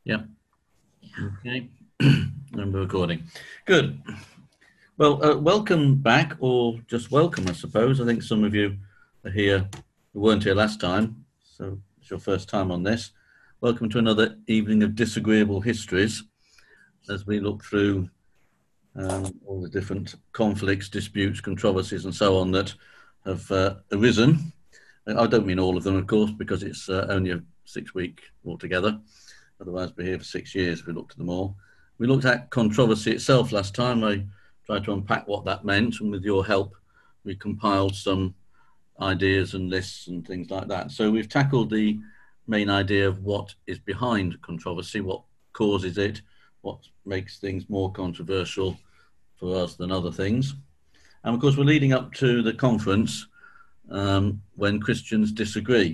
Yeah. Okay. And we're recording. Good. Well, welcome back, or just welcome, I suppose. I think some of you are here who weren't here last time, so it's your first time on this. Welcome to another evening of disagreeable histories as we look through all the different conflicts, disputes, controversies, and so on that have arisen. I don't mean all of them, of course, because it's only a 6 week altogether. Otherwise, we're here for 6 years if we looked at them all. We looked at controversy itself last time. I tried to unpack what that meant, and with your help, we compiled some ideas and lists and things like that. So we've tackled the main idea of what is behind controversy, what causes it, what makes things more controversial for us than other things. And of course, we're leading up to the conference when Christians disagree.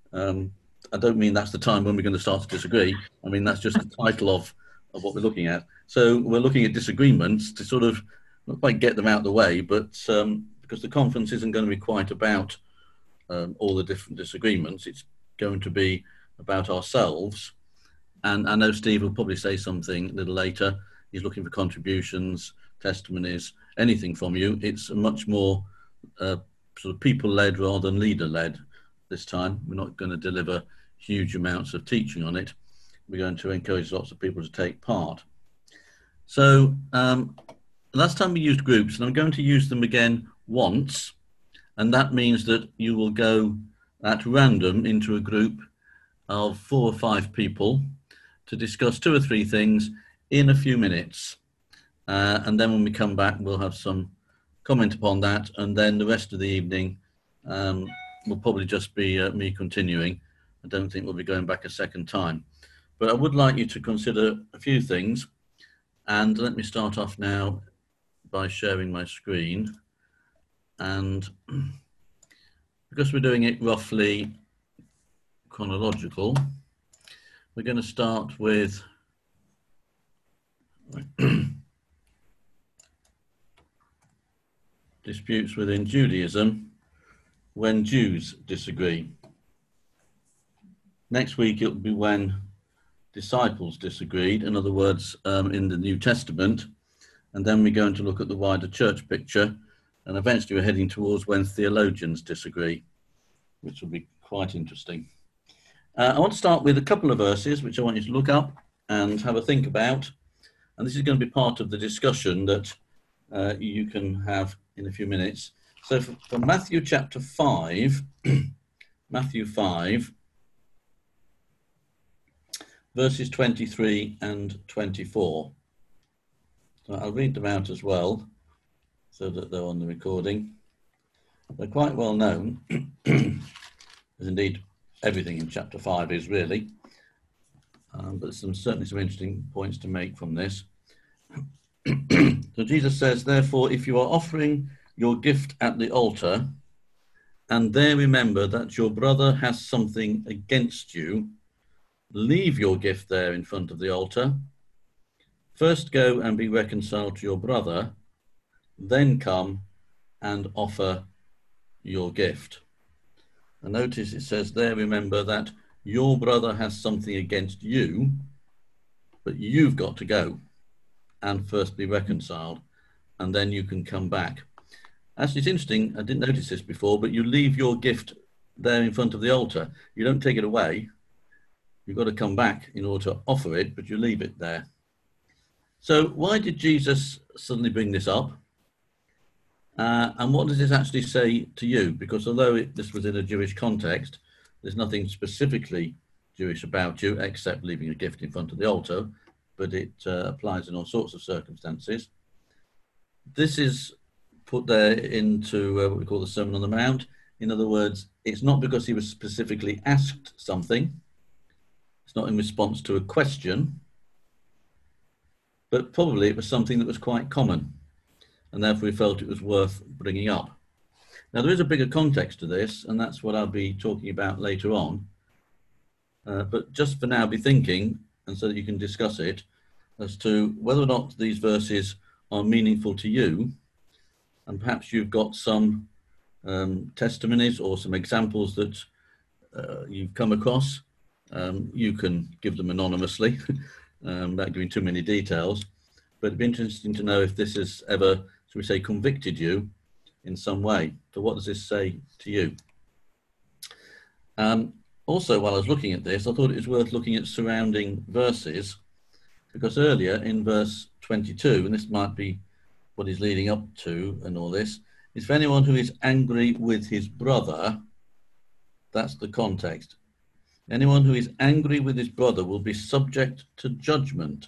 I don't mean that's the time when we're going to start to disagree. I mean, that's just the title of what we're looking at. So we're looking at disagreements to sort of not quite get them out of the way, but because the conference isn't going to be quite about all the different disagreements, it's going to be about ourselves. And I know Steve will probably say something a little later. He's looking for contributions, testimonies, anything from you. It's a much more sort of people-led rather than leader-led this time. We're not going to deliver huge amounts of teaching on it. We're going to encourage lots of people to take part. So last time we used groups, and I'm going to use them again once, and that means that you will go at random into a group of 4 or 5 people to discuss 2 or 3 things in a few minutes. And then when we come back, we'll have some comment upon that, and then the rest of the evening will probably just be me continuing. I don't think we'll be going back a second time. But I would like you to consider a few things, and let me start off now by sharing my screen. And because we're doing it roughly chronological, we're going to start with disputes within Judaism when Jews disagree. Next week, it'll be when disciples disagreed, in other words, in the New Testament. And then we're going to look at the wider church picture. And eventually we're heading towards when theologians disagree, which will be quite interesting. I want to start with a couple of verses, which I want you to look up and have a think about. And this is going to be part of the discussion that you can have in a few minutes. So from Matthew chapter 5, Matthew 5, verses 23 and 24. So I'll read them out as well, so that they're on the recording. They're quite well known, as indeed everything in chapter 5 is really, but certainly some interesting points to make from this. So Jesus says, therefore, if you are offering your gift at the altar, and there remember that your brother has something against you, leave your gift there in front of the altar. First go and be reconciled to your brother, then come and offer your gift. And notice it says there, remember that your brother has something against you, but you've got to go and first be reconciled, and then you can come back. Actually, it's interesting, I didn't notice this before, but you leave your gift there in front of the altar. You don't take it away. You've got to come back in order to offer it, but you leave it there. So why did Jesus suddenly bring this up? And what does this actually say to you? Because although this was in a Jewish context, there's nothing specifically Jewish about you except leaving a gift in front of the altar, but it applies in all sorts of circumstances. This is put there into what we call the Sermon on the Mount. In other words, it's not because he was specifically asked something. It's not in response to a question, but probably it was something that was quite common, and therefore he felt it was worth bringing up. Now, there is a bigger context to this, and that's what I'll be talking about later on. But just for now, be thinking, and so that you can discuss it, as to whether or not these verses are meaningful to you, and perhaps you've got some testimonies or some examples that you've come across You can give them anonymously without giving too many details, but it'd be interesting to know if this has ever, shall we say, convicted you in some way. So what does this say to you? Also, while I was looking at this, I thought it was worth looking at surrounding verses, because earlier in verse 22, and this might be what he's leading up to and all this, is for anyone who is angry with his brother, that's the context. Anyone who is angry with his brother will be subject to judgment.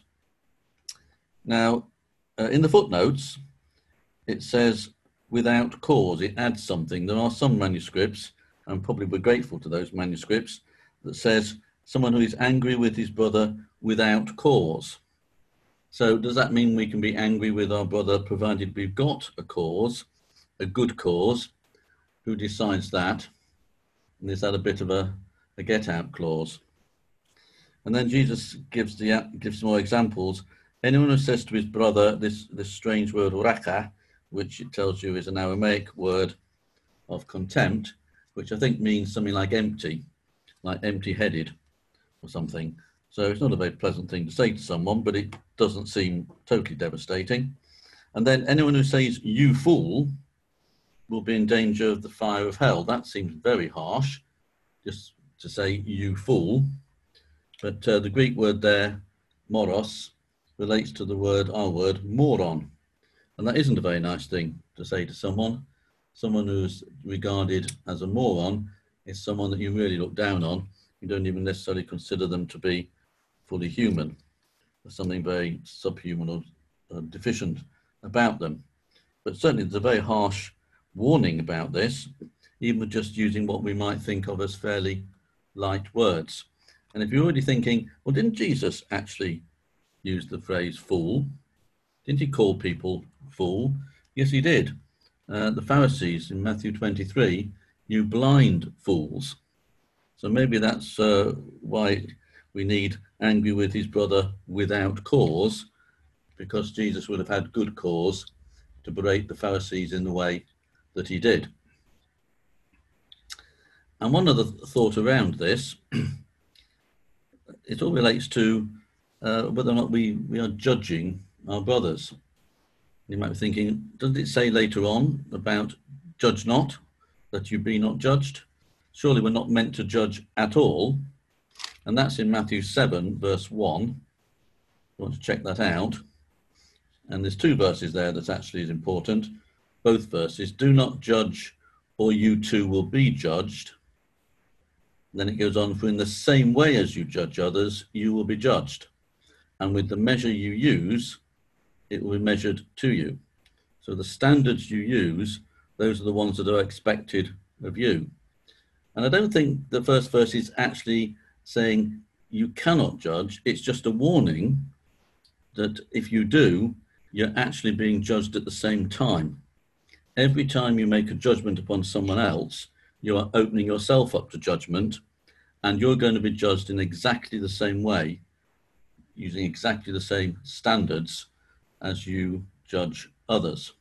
Now, in the footnotes, it says without cause. It adds something. There are some manuscripts, and probably we're grateful to those manuscripts, that says someone who is angry with his brother without cause. So does that mean we can be angry with our brother provided we've got a cause, a good cause? Who decides that? And is that a bit of a get-out clause? And then Jesus gives some more examples. Anyone who says to his brother this strange word raka, which it tells you is an Aramaic word of contempt, which I think means something like empty, like empty-headed or something. So it's not a very pleasant thing to say to someone, but it doesn't seem totally devastating. And then anyone who says you fool will be in danger of the fire of hell. That seems very harsh, just to say you fool. But the Greek word there, moros, relates to our word, moron. And that isn't a very nice thing to say to someone. Someone who's regarded as a moron is someone that you really look down on. You don't even necessarily consider them to be fully human. There's something very subhuman or deficient about them. But certainly there's a very harsh warning about this, even just using what we might think of as fairly light words. And if you're already thinking, well, didn't Jesus actually use the phrase fool? Didn't he call people fool? Yes, he did. The Pharisees in Matthew 23, you blind fools. So maybe that's why we need angry with his brother without cause, because Jesus would have had good cause to berate the Pharisees in the way that he did. And one other thought around this, it all relates to whether or not we are judging our brothers. You might be thinking, doesn't it say later on about judge not, that you be not judged? Surely we're not meant to judge at all. And that's in Matthew 7, verse 1. You want to check that out. And there's two verses there that actually is important. Both verses, do not judge or you too will be judged. Then it goes on, for in the same way as you judge others, you will be judged. And with the measure you use, it will be measured to you. So the standards you use, those are the ones that are expected of you. And I don't think the first verse is actually saying you cannot judge. It's just a warning that if you do, you're actually being judged at the same time. Every time you make a judgment upon someone else, you are opening yourself up to judgment, and you're going to be judged in exactly the same way, using exactly the same standards as you judge others.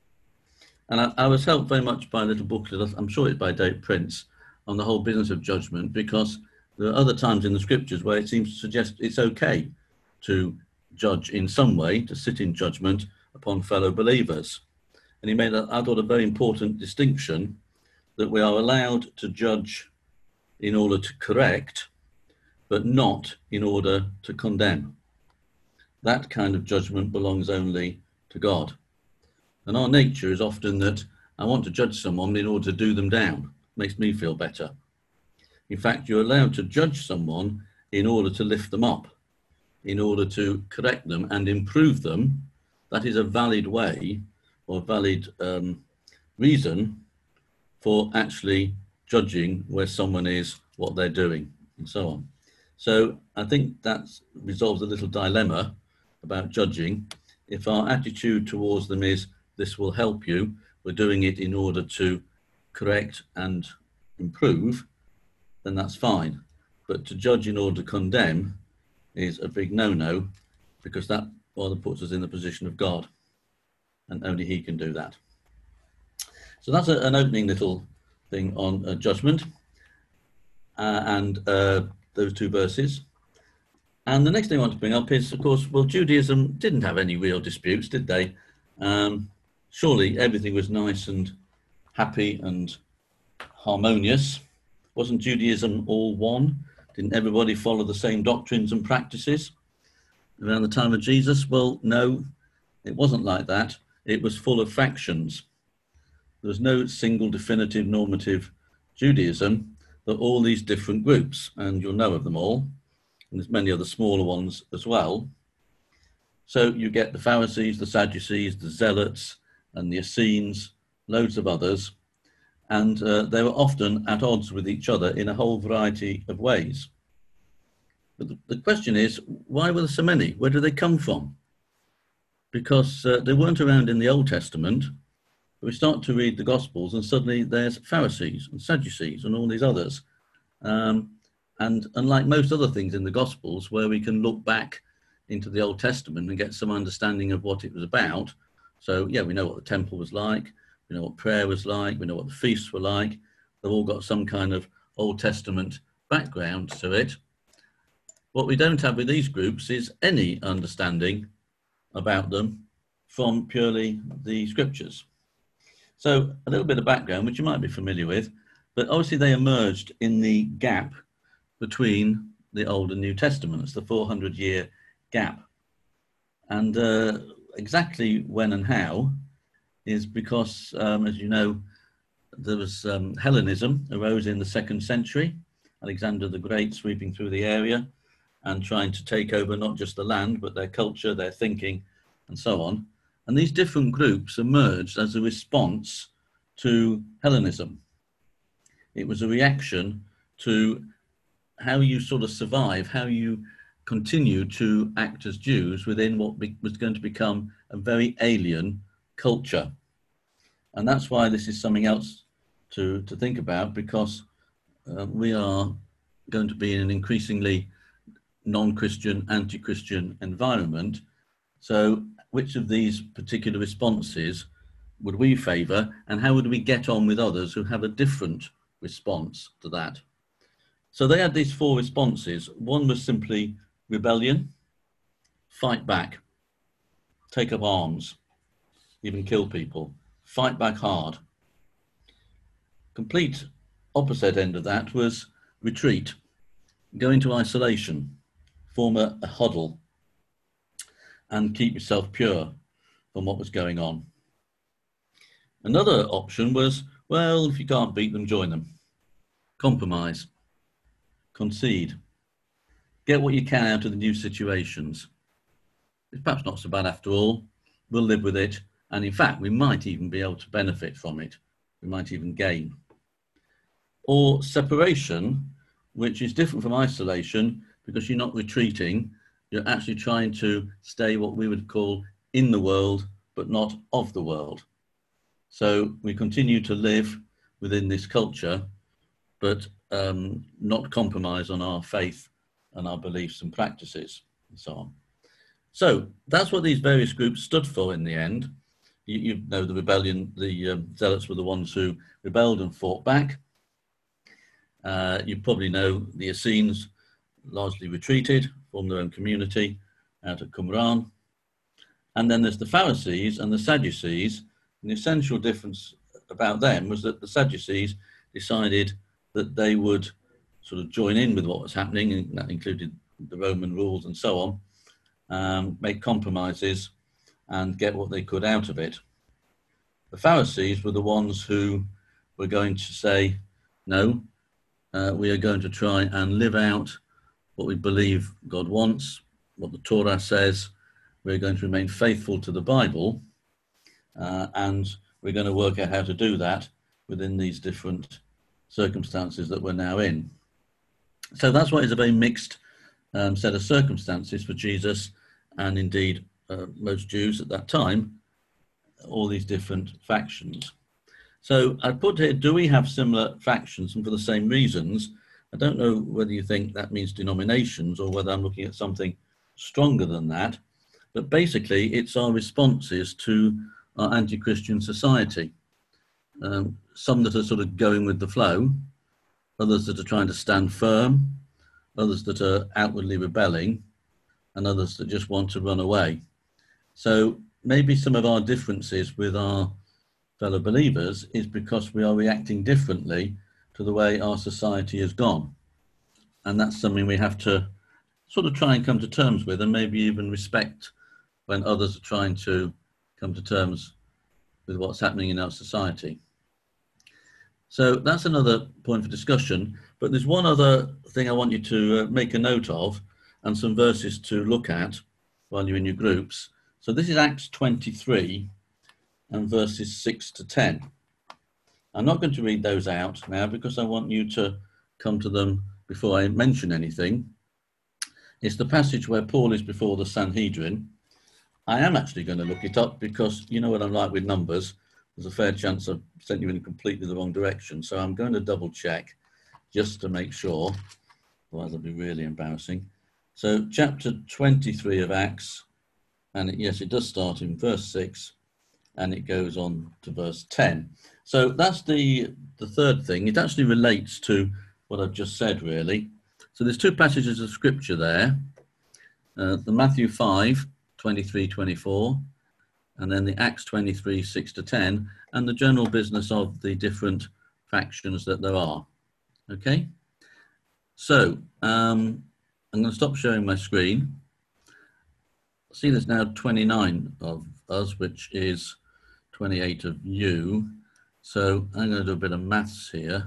And I was helped very much by a little booklet, I'm sure it's by Dave Prince, on the whole business of judgment, because there are other times in the scriptures where it seems to suggest it's okay to judge in some way, to sit in judgment upon fellow believers. And he made, I thought, a very important distinction, that we are allowed to judge in order to correct, but not in order to condemn. That kind of judgment belongs only to God. And our nature is often that I want to judge someone in order to do them down. Makes me feel better. In fact, you're allowed to judge someone in order to lift them up, in order to correct them and improve them. That is a valid way or valid reason for actually judging where someone is, what they're doing, and so on. So I think that resolves a little dilemma about judging. If our attitude towards them is, this will help you, we're doing it in order to correct and improve, then that's fine. But to judge in order to condemn is a big no-no, because that rather puts us in the position of God, and only he can do that. So that's an opening little thing on judgment. And those two verses. And the next thing I want to bring up is, of course, well, Judaism didn't have any real disputes, did they? Surely everything was nice and happy and harmonious. Wasn't Judaism all one? Didn't everybody follow the same doctrines and practices around the time of Jesus? Well, no, it wasn't like that. It was full of factions. There was no single definitive normative Judaism, but all these different groups, and you'll know of them all. And there's many other smaller ones as well. So you get the Pharisees, the Sadducees, the Zealots, and the Essenes, loads of others. And they were often at odds with each other in a whole variety of ways. But the question is, why were there so many? Where do they come from? Because they weren't around in the Old Testament. But we start to read the Gospels and suddenly there's Pharisees and Sadducees and all these others. And unlike most other things in the Gospels, where we can look back into the Old Testament and get some understanding of what it was about. So, yeah, we know what the temple was like. We know what prayer was like. We know what the feasts were like. They've all got some kind of Old Testament background to it. What we don't have with these groups is any understanding about them from purely the scriptures. So a little bit of background, which you might be familiar with, but obviously they emerged in the gap between the Old and New Testaments, the 400-year gap. And exactly when and how is because, as you know, there was Hellenism arose in the 2nd century, Alexander the Great sweeping through the area and trying to take over not just the land, but their culture, their thinking, and so on. And these different groups emerged as a response to Hellenism. It was a reaction to how you sort of survive, how you continue to act as Jews within what was going to become a very alien culture. And that's why this is something else to think about, because we are going to be in an increasingly non-Christian, anti-Christian environment. So which of these particular responses would we favour, and how would we get on with others who have a different response to that? So they had these 4 responses. One was simply rebellion, fight back, take up arms, even kill people, fight back hard. Complete opposite end of that was retreat, go into isolation, form a huddle, and keep yourself pure from what was going on. Another option was, well, if you can't beat them, join them. Compromise, concede, get what you can out of the new situations. It's perhaps not so bad after all. We'll live with it. And in fact, we might even be able to benefit from it. We might even gain. Or separation, which is different from isolation because you're not retreating. You're actually trying to stay what we would call in the world, but not of the world. So we continue to live within this culture, but not compromise on our faith and our beliefs and practices and so on. So that's what these various groups stood for in the end. You know the rebellion, the Zealots were the ones who rebelled and fought back. You probably know the Essenes largely retreated, formed their own community out at Qumran. And then there's the Pharisees and the Sadducees. And the essential difference about them was that the Sadducees decided that they would sort of join in with what was happening, and that included the Roman rules and so on, make compromises and get what they could out of it. The Pharisees were the ones who were going to say, no, we are going to try and live out what we believe God wants, what the Torah says. We're going to remain faithful to the Bible, and we're going to work out how to do that within these different circumstances that we're now in. So that's why it's a very mixed set of circumstances for Jesus, and indeed most Jews at that time, all these different factions. So I put here, do we have similar factions and for the same reasons? I don't know whether you think that means denominations or whether I'm looking at something stronger than that, but basically it's our responses to our anti-Christian society. Some that are sort of going with the flow, others that are trying to stand firm, others that are outwardly rebelling, and others that just want to run away. So maybe some of our differences with our fellow believers is because we are reacting differently to the way our society has gone. And that's something we have to sort of try and come to terms with, and maybe even respect when others are trying to come to terms with what's happening in our society. So that's another point for discussion. But there's one other thing I want you to make a note of, and some verses to look at while you're in your groups. So this is Acts 23 and verses 6 to 10. I'm not going to read those out now because I want you to come to them before I mention anything. It's the passage where Paul is before the Sanhedrin. I am actually going to look it up because you know what I'm like with numbers. There's a fair chance I've sent you in completely the wrong direction. So I'm going to double check just to make sure, otherwise it'll be really embarrassing. So chapter 23 of Acts, and yes, it does start in verse 6 and it goes on to verse 10. So that's the third thing. It actually relates to what I've just said, really. So there's two passages of scripture there. The Matthew 5, 23, 24, and then the Acts 23, 6 to 10, and the general business of the different factions that there are. Okay? So I'm going to stop sharing my screen. See, there's now 29 of us, which is 28 of you. So I'm going to do a bit of maths here.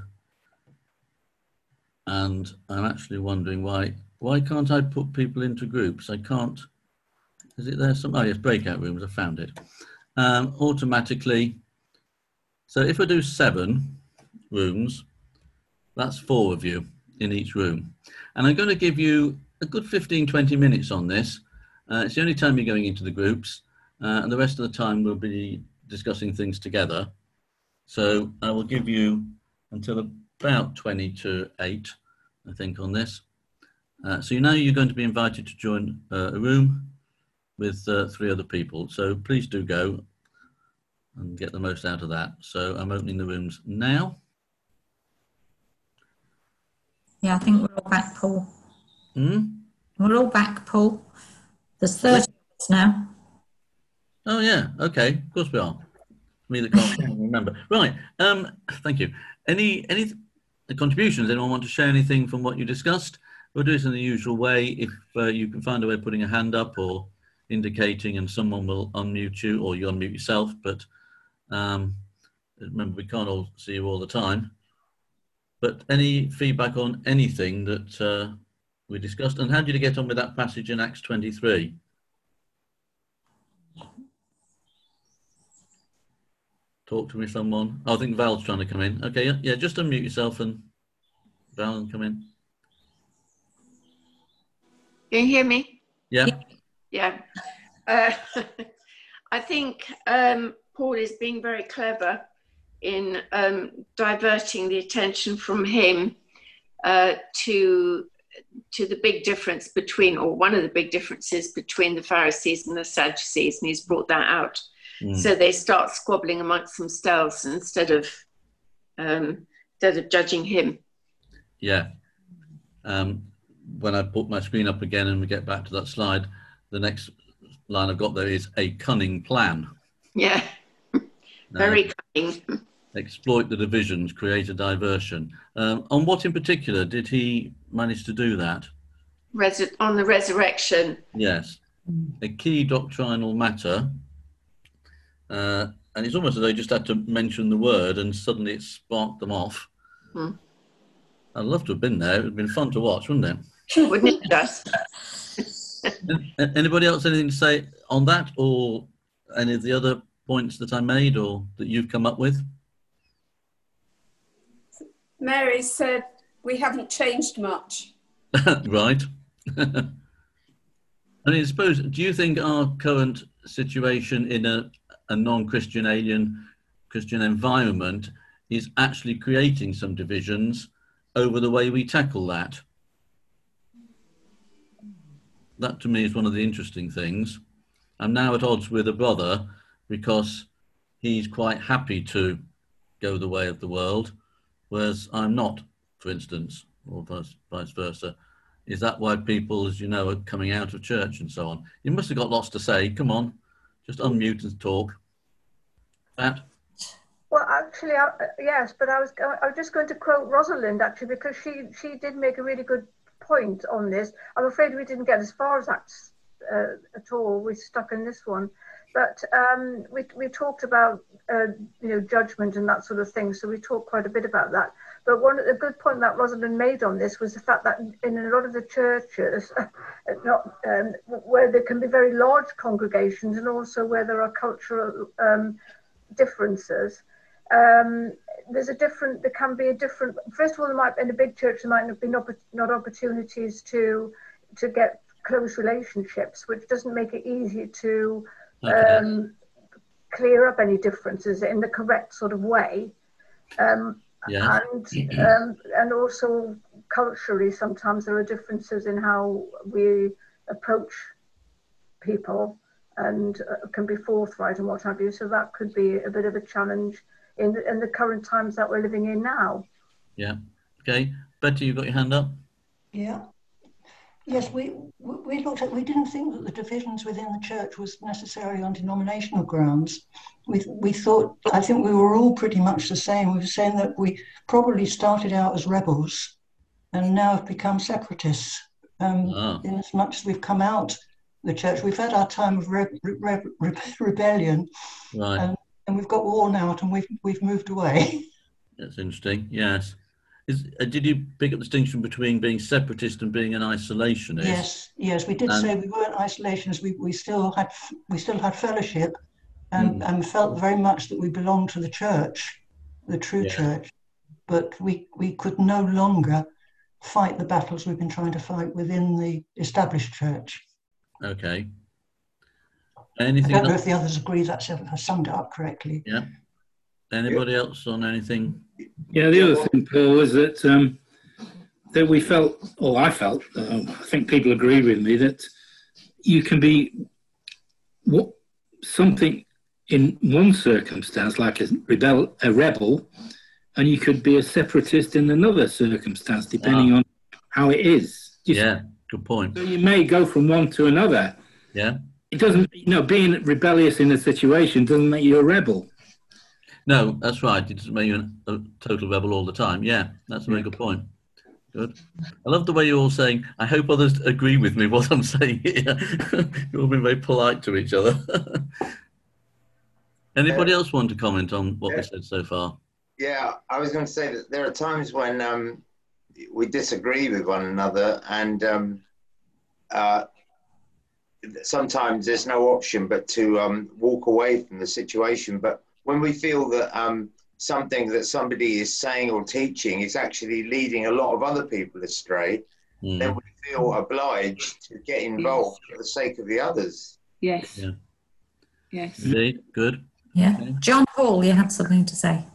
And I'm actually wondering why can't I put people into groups? I can't. Is it there? Oh, yes, breakout rooms. I found it. Automatically. So if I do 7 rooms, that's 4 of you in each room. And I'm going to give you a good 15, 20 minutes on this. It's the only time you're going into the groups. And the rest of the time we'll be discussing things together. So I will give you until about 20 to 8, I think, on this. So you know you're going to be invited to join a room with 3 other people. So please do go and get the most out of that. So I'm opening the rooms now. Yeah, I think we're all back, Paul. Hmm? We're all back, Paul. There's 30 of us now. Oh, yeah. Okay. Of course we are. Me that can't remember. Right. Thank you. Any contributions? Anyone want to share anything from what you discussed? We'll do this in the usual way. If you can find a way of putting a hand up or indicating, and someone will unmute you, or you unmute yourself. But remember, we can't all see you all the time. But any feedback on anything that we discussed? And how did you get on with that passage in Acts 23? Talk to me, someone. I think Val's trying to come in. Okay, yeah, just unmute yourself and Val and come in. Can you hear me? Yeah. Yeah. I think Paul is being very clever in diverting the attention from him to the big difference between, or one of the big differences between the Pharisees and the Sadducees, and he's brought that out. So they start squabbling amongst themselves instead of judging him. Yeah. When I put my screen up again and we get back to that slide, the next line I've got there is a cunning plan. Yeah. Very cunning. Exploit the divisions, create a diversion. On what in particular did he manage to do that? On the resurrection. Yes. A key doctrinal matter. And it's almost as though they just had to mention the word and suddenly it sparked them off. I'd love to have been there. It would have been fun to watch, wouldn't it? Wouldn't it just? Anybody else anything to say on that, or any of the other points that I made or that you've come up with? Mary said we haven't changed much. Right. I mean, I suppose, do you think our current situation in a non-Christian, alien Christian environment is actually creating some divisions over the way we tackle that? That to me is one of the interesting things. I'm now at odds with a brother because he's quite happy to go the way of the world, whereas I'm not, for instance, or vice versa. Is that why people, as you know, are coming out of church and so on? You must have got lots to say. Come on, just unmute and talk. Pat? Well, actually, yes, but I was just going to quote Rosalind, actually, because she did make a really good point on this. I'm afraid we didn't get as far as that at all. We're stuck in this one. But we talked about, judgment and that sort of thing. So we talked quite a bit about that. But a good point that Rosalind made on this was the fact that in a lot of the churches, where there can be very large congregations and also where there are cultural differences, there can be a different, first of all, there might, in a big church, there might be not opportunities to get close relationships, which doesn't make it easy to clear up any differences in the correct sort of way. And also culturally, sometimes there are differences in how we approach people and can be forthright and what have you. So that could be a bit of a challenge in the current times that we're living in now. Yeah. Okay. Betty, you've got your hand up? Yeah. Yes, we looked at, we didn't think that the divisions within the church was necessarily on denominational grounds. We thought, I think we were all pretty much the same. We were saying that we probably started out as rebels and now have become separatists. In as much as we've come out the church, we've had our time of rebellion, right, and we've got worn out, and we've moved away. That's interesting. Yes. Did you pick up the distinction between being separatist and being an isolationist? Yes, we did say we weren't isolationists. We still had fellowship, and felt very much that we belonged to the church, the true church. But we could no longer fight the battles we've been trying to fight within the established church. Okay. Anything I don't know else? if the others agree that has summed it up correctly. Yeah. Anybody else on anything? Yeah, the other thing, Paul, was that we felt, or I felt, I think people agree with me, that you can be something in one circumstance, like a rebel, and you could be a separatist in another circumstance, depending on how it is. Good point. So you may go from one to another. Yeah. It doesn't, being rebellious in a situation doesn't make you a rebel. No, that's right. It doesn't make you a total rebel all the time. Yeah, that's a very good point. Good. I love the way you're all saying, I hope others agree with me what I'm saying here. You're all being very polite to each other. Anybody else want to comment on what we said so far? Yeah, I was going to say that there are times when we disagree with one another, and sometimes there's no option but to walk away from the situation. But when we feel that something that somebody is saying or teaching is actually leading a lot of other people astray, then we feel obliged to get involved for the sake of the others. Yes. Yeah. Yes. Indeed. Good. Yeah. Okay. John Paul, you had something to say.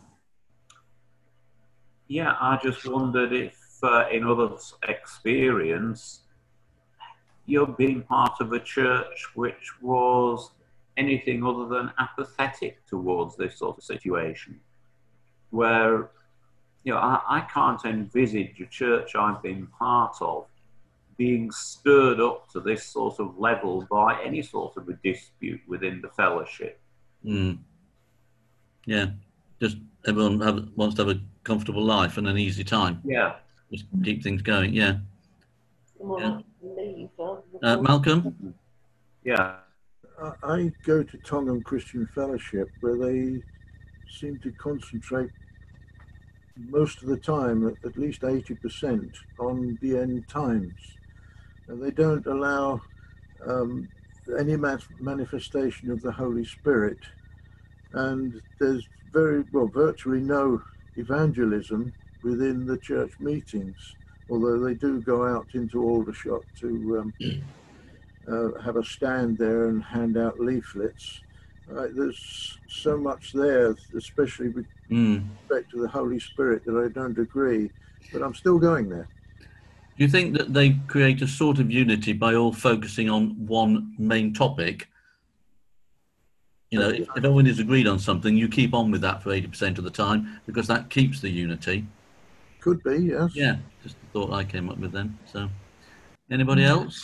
Yeah, I just wondered if in others' experience, you're being part of a church which was anything other than apathetic towards this sort of situation, where, I can't envisage a church I've been part of being stirred up to this sort of level by any sort of a dispute within the fellowship. Yeah, just everyone wants to have a comfortable life and an easy time. Yeah. Just keep things going, yeah. Malcolm? Yeah. I go to Tongham Christian Fellowship, where they seem to concentrate most of the time, at least 80%, on the end times. And they don't allow any manifestation of the Holy Spirit. And there's virtually no evangelism within the church meetings, although they do go out into Aldershot to have a stand there and hand out leaflets. There's so much there, especially with respect to the Holy Spirit, that I don't agree, but I'm still going there. Do you think that they create a sort of unity by all focusing on one main topic? If everyone is agreed on something, you keep on with that for 80% of the time, because that keeps the unity. Could be, yes. Yeah, just the thought I came up with then. So, Anybody else?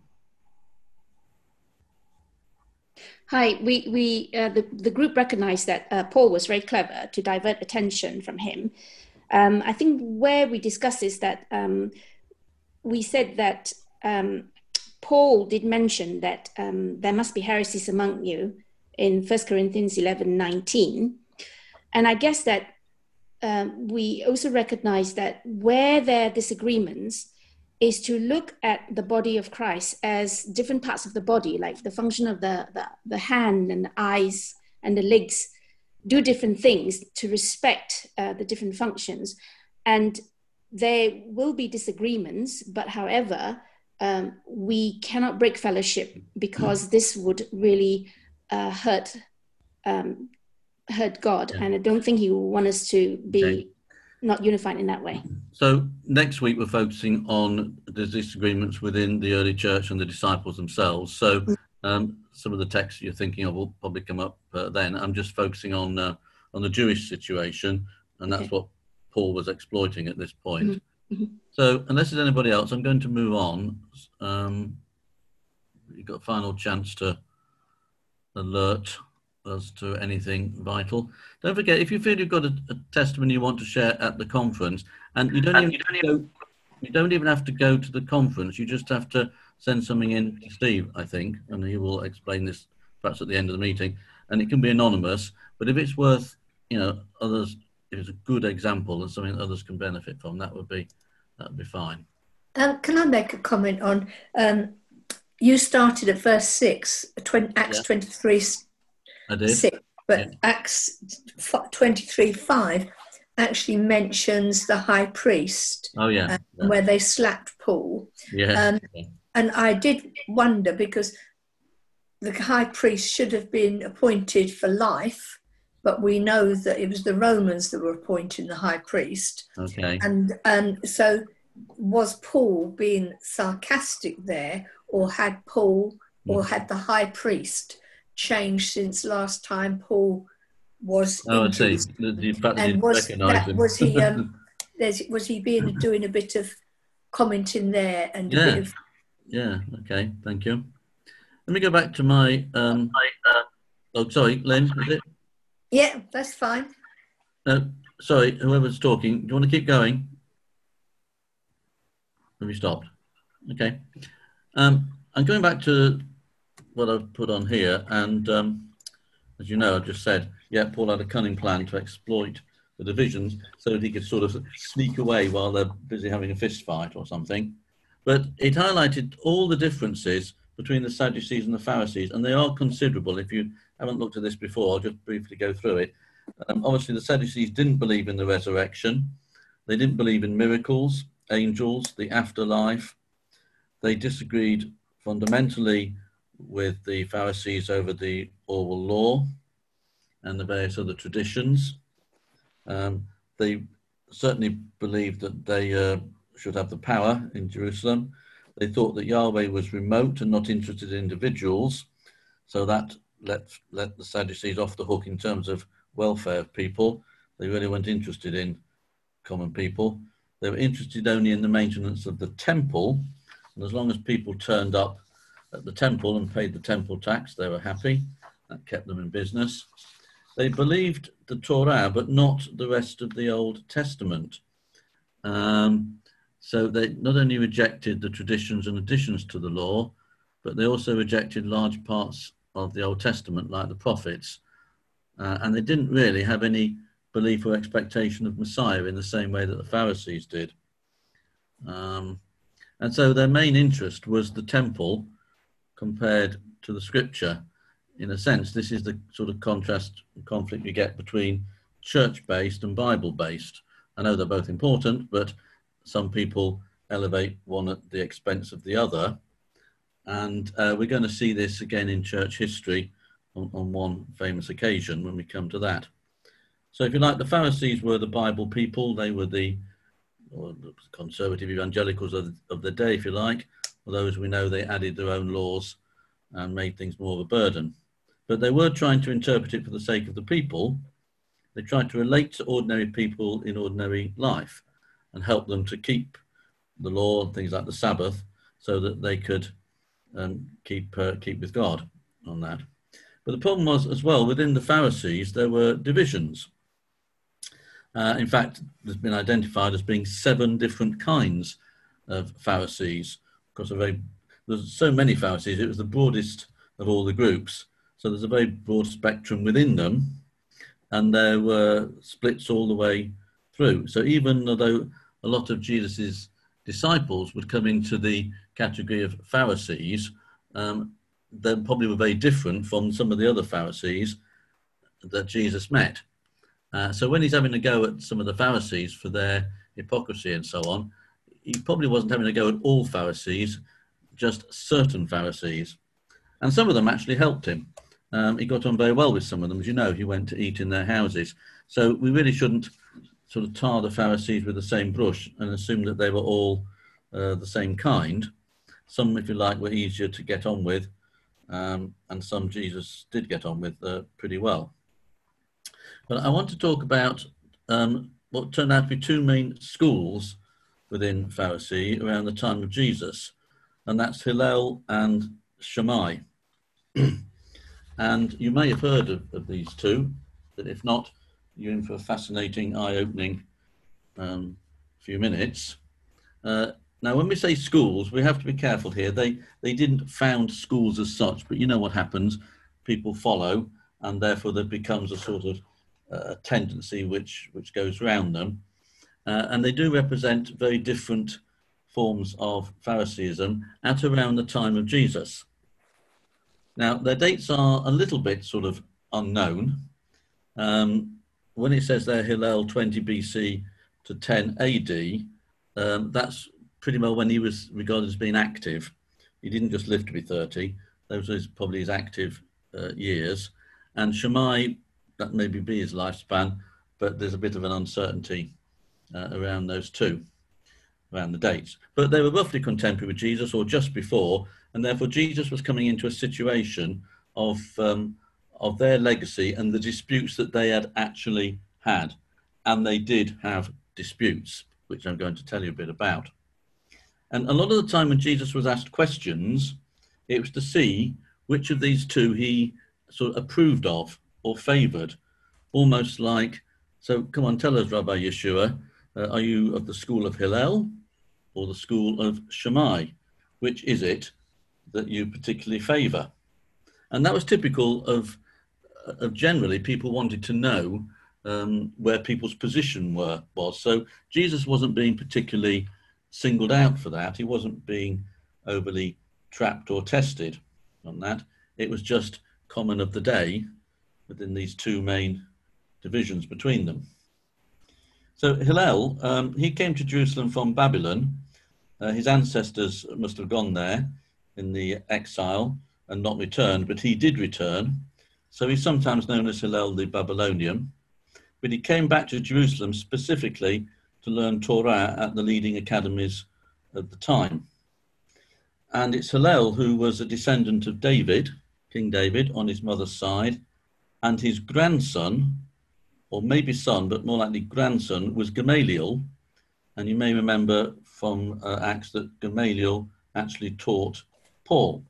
Hi, the group recognized that Paul was very clever to divert attention from him. I think where we discussed is that we said that Paul did mention that there must be heresies among you in 1 Corinthians 11:19. And I guess that we also recognize that where there are disagreements is to look at the body of Christ as different parts of the body, like the function of the hand and the eyes and the legs do different things to respect the different functions. And there will be disagreements, but however, we cannot break fellowship because this would really hurt God. Yeah. And I don't think he will want us to be not unified in that way. So next week we're focusing on the disagreements within the early church and the disciples themselves. So some of the texts you're thinking of will probably come up then. I'm just focusing on the Jewish situation, and that's what Paul was exploiting at this point. So unless there's anybody else, I'm going to move on. You've got a final chance to alert us to anything vital. Don't forget, if you feel you've got a testimony you want to share at the conference, and you don't even have to go to the conference, you just have to send something in to Steve, I think, and he will explain this perhaps at the end of the meeting, and it can be anonymous, but if it's worth, others, if it's a good example and something that others can benefit from, that would be fine. Can I make a comment on, you started at verse 6, Acts 23, I did. 6, but Acts 23:5 actually mentions the high priest. Oh, yeah. Where they slapped Paul. Yeah. And I did wonder, because the high priest should have been appointed for life, but we know that it was the Romans that were appointing the high priest. Okay. And so was Paul being sarcastic there, or had the high priest changed since last time Paul was? Oh, I see. And was he doing a bit of commenting there and a bit of? Yeah. Okay. Thank you. Let me go back to my. Oh, sorry, Lynn. Is it? Yeah, that's fine. Sorry, whoever's talking. Do you want to keep going? Have you stopped? Okay. I'm going back to what I've put on here, and as you know, I've just said, Paul had a cunning plan to exploit the divisions so that he could sort of sneak away while they're busy having a fist fight or something. But it highlighted all the differences between the Sadducees and the Pharisees, and they are considerable. If you haven't looked at this before, I'll just briefly go through it. Obviously, the Sadducees didn't believe in the resurrection. They didn't believe in miracles, angels, the afterlife. They disagreed fundamentally with the Pharisees over the oral law and the various other traditions. They certainly believed that they should have the power in Jerusalem. They thought that Yahweh was remote and not interested in individuals, so that let the Sadducees off the hook in terms of welfare of people. They really weren't interested in common people. They were interested only in the maintenance of the temple, and as long as people turned up at the temple and paid the temple tax, they were happy. That kept them in business. They believed the Torah, but not the rest of the Old Testament. So they not only rejected the traditions and additions to the law, but they also rejected large parts of the Old Testament, like the prophets. And they didn't really have any belief or expectation of Messiah in the same way that the Pharisees did. And so their main interest was the temple compared to the scripture. In a sense, this is the sort of contrast and conflict you get between church-based and Bible-based. I know they're both important, but some people elevate one at the expense of the other. And we're going to see this again in church history on one famous occasion when we come to that. So if you like, the Pharisees were the Bible people. They were the conservative evangelicals of the day, if you like. Although, as we know, they added their own laws and made things more of a burden. But they were trying to interpret it for the sake of the people. They tried to relate to ordinary people in ordinary life and help them to keep the law, things like the Sabbath, so that they could keep with God on that. But the problem was as well, within the Pharisees, there were divisions. In fact, there's been identified as being 7 different kinds of Pharisees. Of course, there's so many Pharisees, it was the broadest of all the groups. So there's a very broad spectrum within them, and there were splits all the way through. So even though a lot of Jesus's disciples would come into the category of Pharisees, they probably were very different from some of the other Pharisees that Jesus met. So when he's having a go at some of the Pharisees for their hypocrisy and so on, he probably wasn't having a go at all Pharisees, just certain Pharisees. And some of them actually helped him. He got on very well with some of them. As you know, he went to eat in their houses. So we really shouldn't sort of tar the Pharisees with the same brush and assume that they were all the same kind. Some, if you like, were easier to get on with, and some Jesus did get on with pretty well. But I want to talk about what turned out to be 2 main schools within Pharisee around the time of Jesus, and that's Hillel and Shammai. And you may have heard of these 2, but if not, you're in for a fascinating, eye-opening few minutes. Now, when we say schools, we have to be careful here. They didn't found schools as such, but you know what happens. People follow, and therefore there becomes a sort of tendency which goes around them. And they do represent very different forms of Phariseeism at around the time of Jesus. Now, their dates are a little bit sort of unknown. When it says there Hillel 20 BC to 10 AD, that's pretty well when he was regarded as being active. He didn't just live to be 30. Those are probably his active years. And Shammai, that maybe be his lifespan, but there's a bit of an uncertainty around those 2, around the dates. But they were roughly contemporary with Jesus, or just before, and therefore Jesus was coming into a situation of their legacy and the disputes that they had actually had. And they did have disputes, which I'm going to tell you a bit about. And a lot of the time when Jesus was asked questions, it was to see which of these 2 he sort of approved of or favoured, almost like, so come on, tell us, Rabbi Yeshua, are you of the school of Hillel or the school of Shammai? Which is it that you particularly favour? And that was typical of generally people wanted to know where people's position was. So Jesus wasn't being particularly singled out for that. He wasn't being overly trapped or tested on that. It was just common of the day within these 2 main divisions between them. So Hillel, he came to Jerusalem from Babylon. His ancestors must have gone there in the exile and not returned, but he did return. So he's sometimes known as Hillel the Babylonian. But he came back to Jerusalem specifically to learn Torah at the leading academies of the time. And it's Hillel who was a descendant of David, King David, on his mother's side, and his grandson, or maybe son, but more likely grandson, was Gamaliel. And you may remember from Acts that Gamaliel actually taught Paul.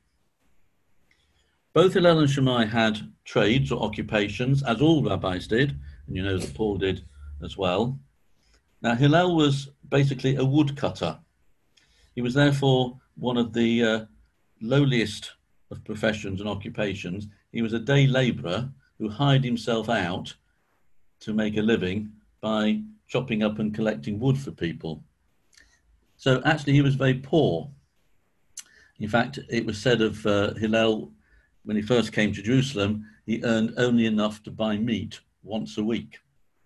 Both Hillel and Shammai had trades or occupations, as all rabbis did, and you know that Paul did as well. Now, Hillel was basically a woodcutter. He was therefore one of the lowliest of professions and occupations. He was a day labourer who hired himself out to make a living by chopping up and collecting wood for people. So actually he was very poor. In fact, it was said of Hillel, when he first came to Jerusalem, he earned only enough to buy meat once a week.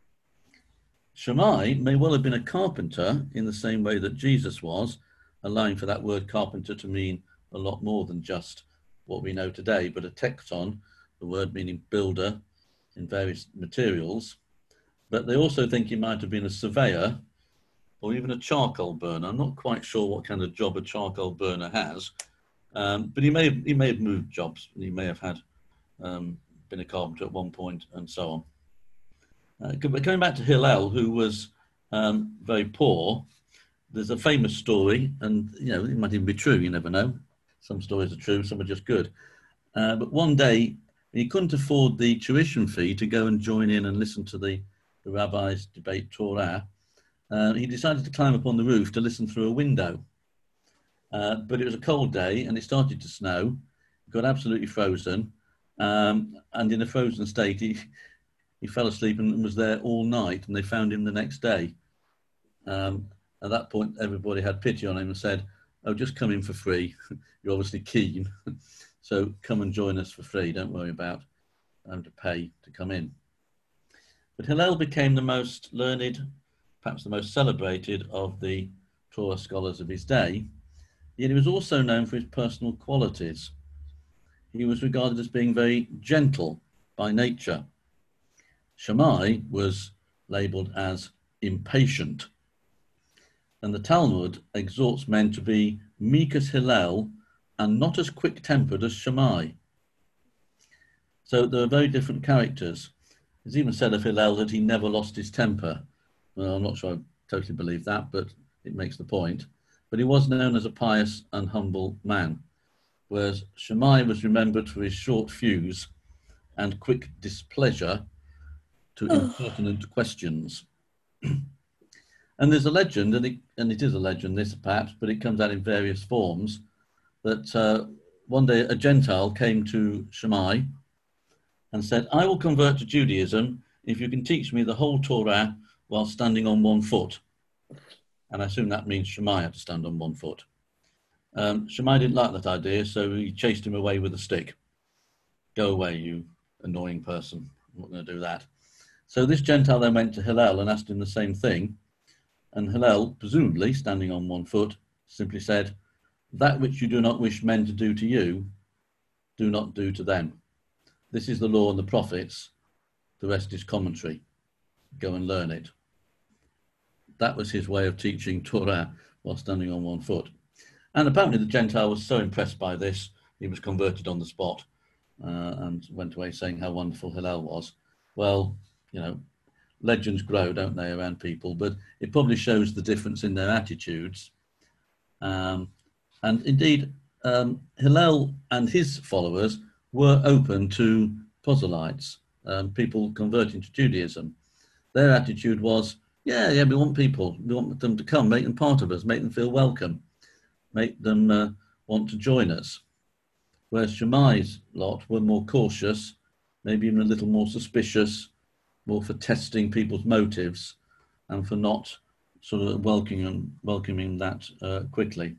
Shammai may well have been a carpenter in the same way that Jesus was, allowing for that word carpenter to mean a lot more than just what we know today, but a tekton, the word meaning builder in various materials. But they also think he might have been a surveyor or even a charcoal burner. I'm not quite sure what kind of job a charcoal burner has, but he may have moved jobs. He may have had been a carpenter at one point and so on. But coming back to Hillel, who was very poor, there's a famous story, and it might even be true, you never know. Some stories are true, some are just good. But one day, he couldn't afford the tuition fee to go and join in and listen to the rabbis debate Torah. He decided to climb up on the roof to listen through a window. But it was a cold day and it started to snow. It got absolutely frozen. And in a frozen state, he fell asleep and was there all night, and they found him the next day. At that point, everybody had pity on him and said, "Oh, just come in for free. You're obviously keen. So come and join us for free. Don't worry about having to pay to come in." But Hillel became the most learned, perhaps the most celebrated of the Torah scholars of his day. Yet he was also known for his personal qualities. He was regarded as being very gentle by nature. Shammai was labelled as impatient. And the Talmud exhorts men to be meek as Hillel and not as quick-tempered as Shammai. So there are very different characters. It's even said of Hillel that he never lost his temper. Well, I'm not sure I totally believe that, but it makes the point. But he was known as a pious and humble man, whereas Shammai was remembered for his short fuse and quick displeasure to impertinent questions. And there's a legend, and it is a legend, this perhaps, but it comes out in various forms, that one day a Gentile came to Shammai and said, "I will convert to Judaism if you can teach me the whole Torah while standing on one foot." And I assume that means Shammai had to stand on one foot. Shammai didn't like that idea, so he chased him away with a stick. "Go away, you annoying person. I'm not going to do that." So this Gentile then went to Hillel and asked him the same thing. And Hillel, presumably standing on one foot, simply said, "That which you do not wish men to do to you, do not do to them. This is the law and the prophets. The rest is commentary. Go and learn it." That was his way of teaching Torah while standing on one foot. And apparently the Gentile was so impressed by this, he was converted on the spot and went away saying how wonderful Hillel was. Well, legends grow, don't they, around people, but it probably shows the difference in their attitudes. And indeed, Hillel and his followers were open to proselytes, people converting to Judaism. Their attitude was, yeah, we want people. We want them to come, make them part of us, make them feel welcome, make them want to join us. Whereas Shammai's lot were more cautious, maybe even a little more suspicious, more for testing people's motives and for not sort of welcoming that quickly.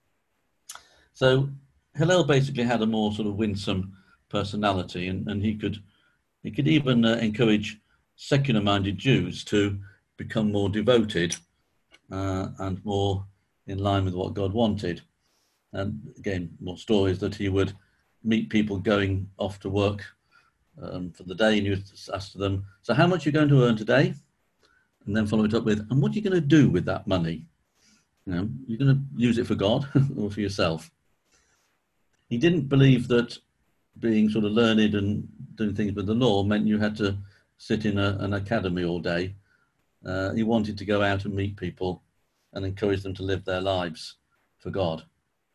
So Hillel basically had a more sort of winsome personality, and he could even encourage secular-minded Jews to become more devoted and more in line with what God wanted. And again, more stories that he would meet people going off to work for the day, and he would ask them, "So how much are you going to earn today?" And then follow it up with, "And what are you going to do with that money? You're going to use it for God or for yourself?" He didn't believe that being sort of learned and doing things with the law meant you had to sit in an academy all day. He wanted to go out and meet people and encourage them to live their lives for God.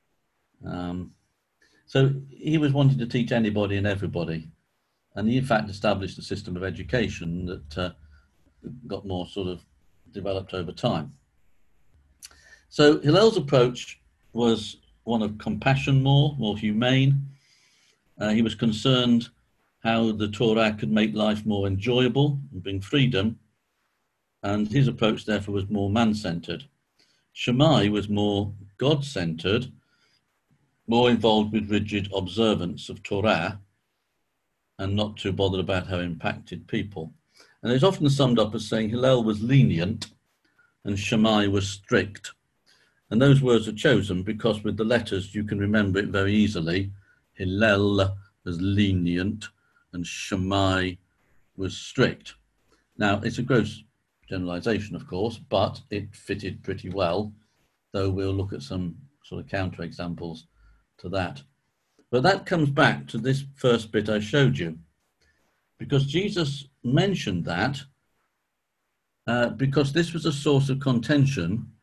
So he was wanting to teach anybody and everybody. And he, in fact, established a system of education that got more sort of developed over time. So Hillel's approach was one of compassion, more humane. He was concerned how the Torah could make life more enjoyable and bring freedom. And his approach, therefore, was more man-centered. Shammai was more God-centered, more involved with rigid observance of Torah, and not too bothered about how it impacted people. And it's often summed up as saying Hillel was lenient and Shammai was strict. And those words are chosen because with the letters you can remember it very easily. Hillel was lenient and Shammai was strict. Now, it's a gross generalization, of course, but it fitted pretty well, though we'll look at some sort of counter-examples to that. But that comes back to this first bit I showed you, because Jesus mentioned that because this was a source of contention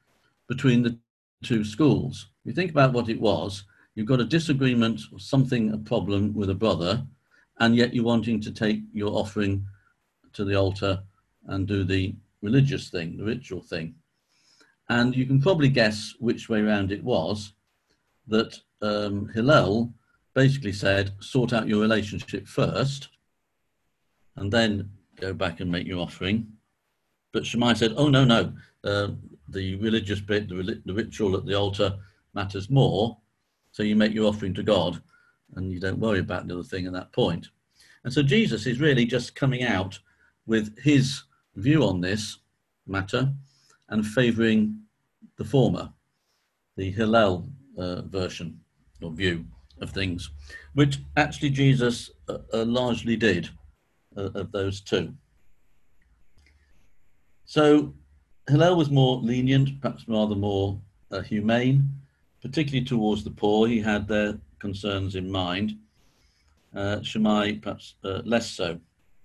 between the two schools. You think about what it was. You've got a disagreement or something, a problem with a brother, and yet you're wanting to take your offering to the altar and do the religious thing, the ritual thing. And you can probably guess which way around it was, that Hillel basically said, sort out your relationship first, and then go back and make your offering. But Shammai said, oh, no, the religious bit, the ritual at the altar matters more, so you make your offering to God, and you don't worry about the other thing at that point. And so Jesus is really just coming out with his view on this matter and favouring the former, the Hillel version or view of things, which actually Jesus largely did of those two. So Hillel was more lenient, perhaps rather more humane, particularly towards the poor. He had their concerns in mind. Shammai perhaps less so.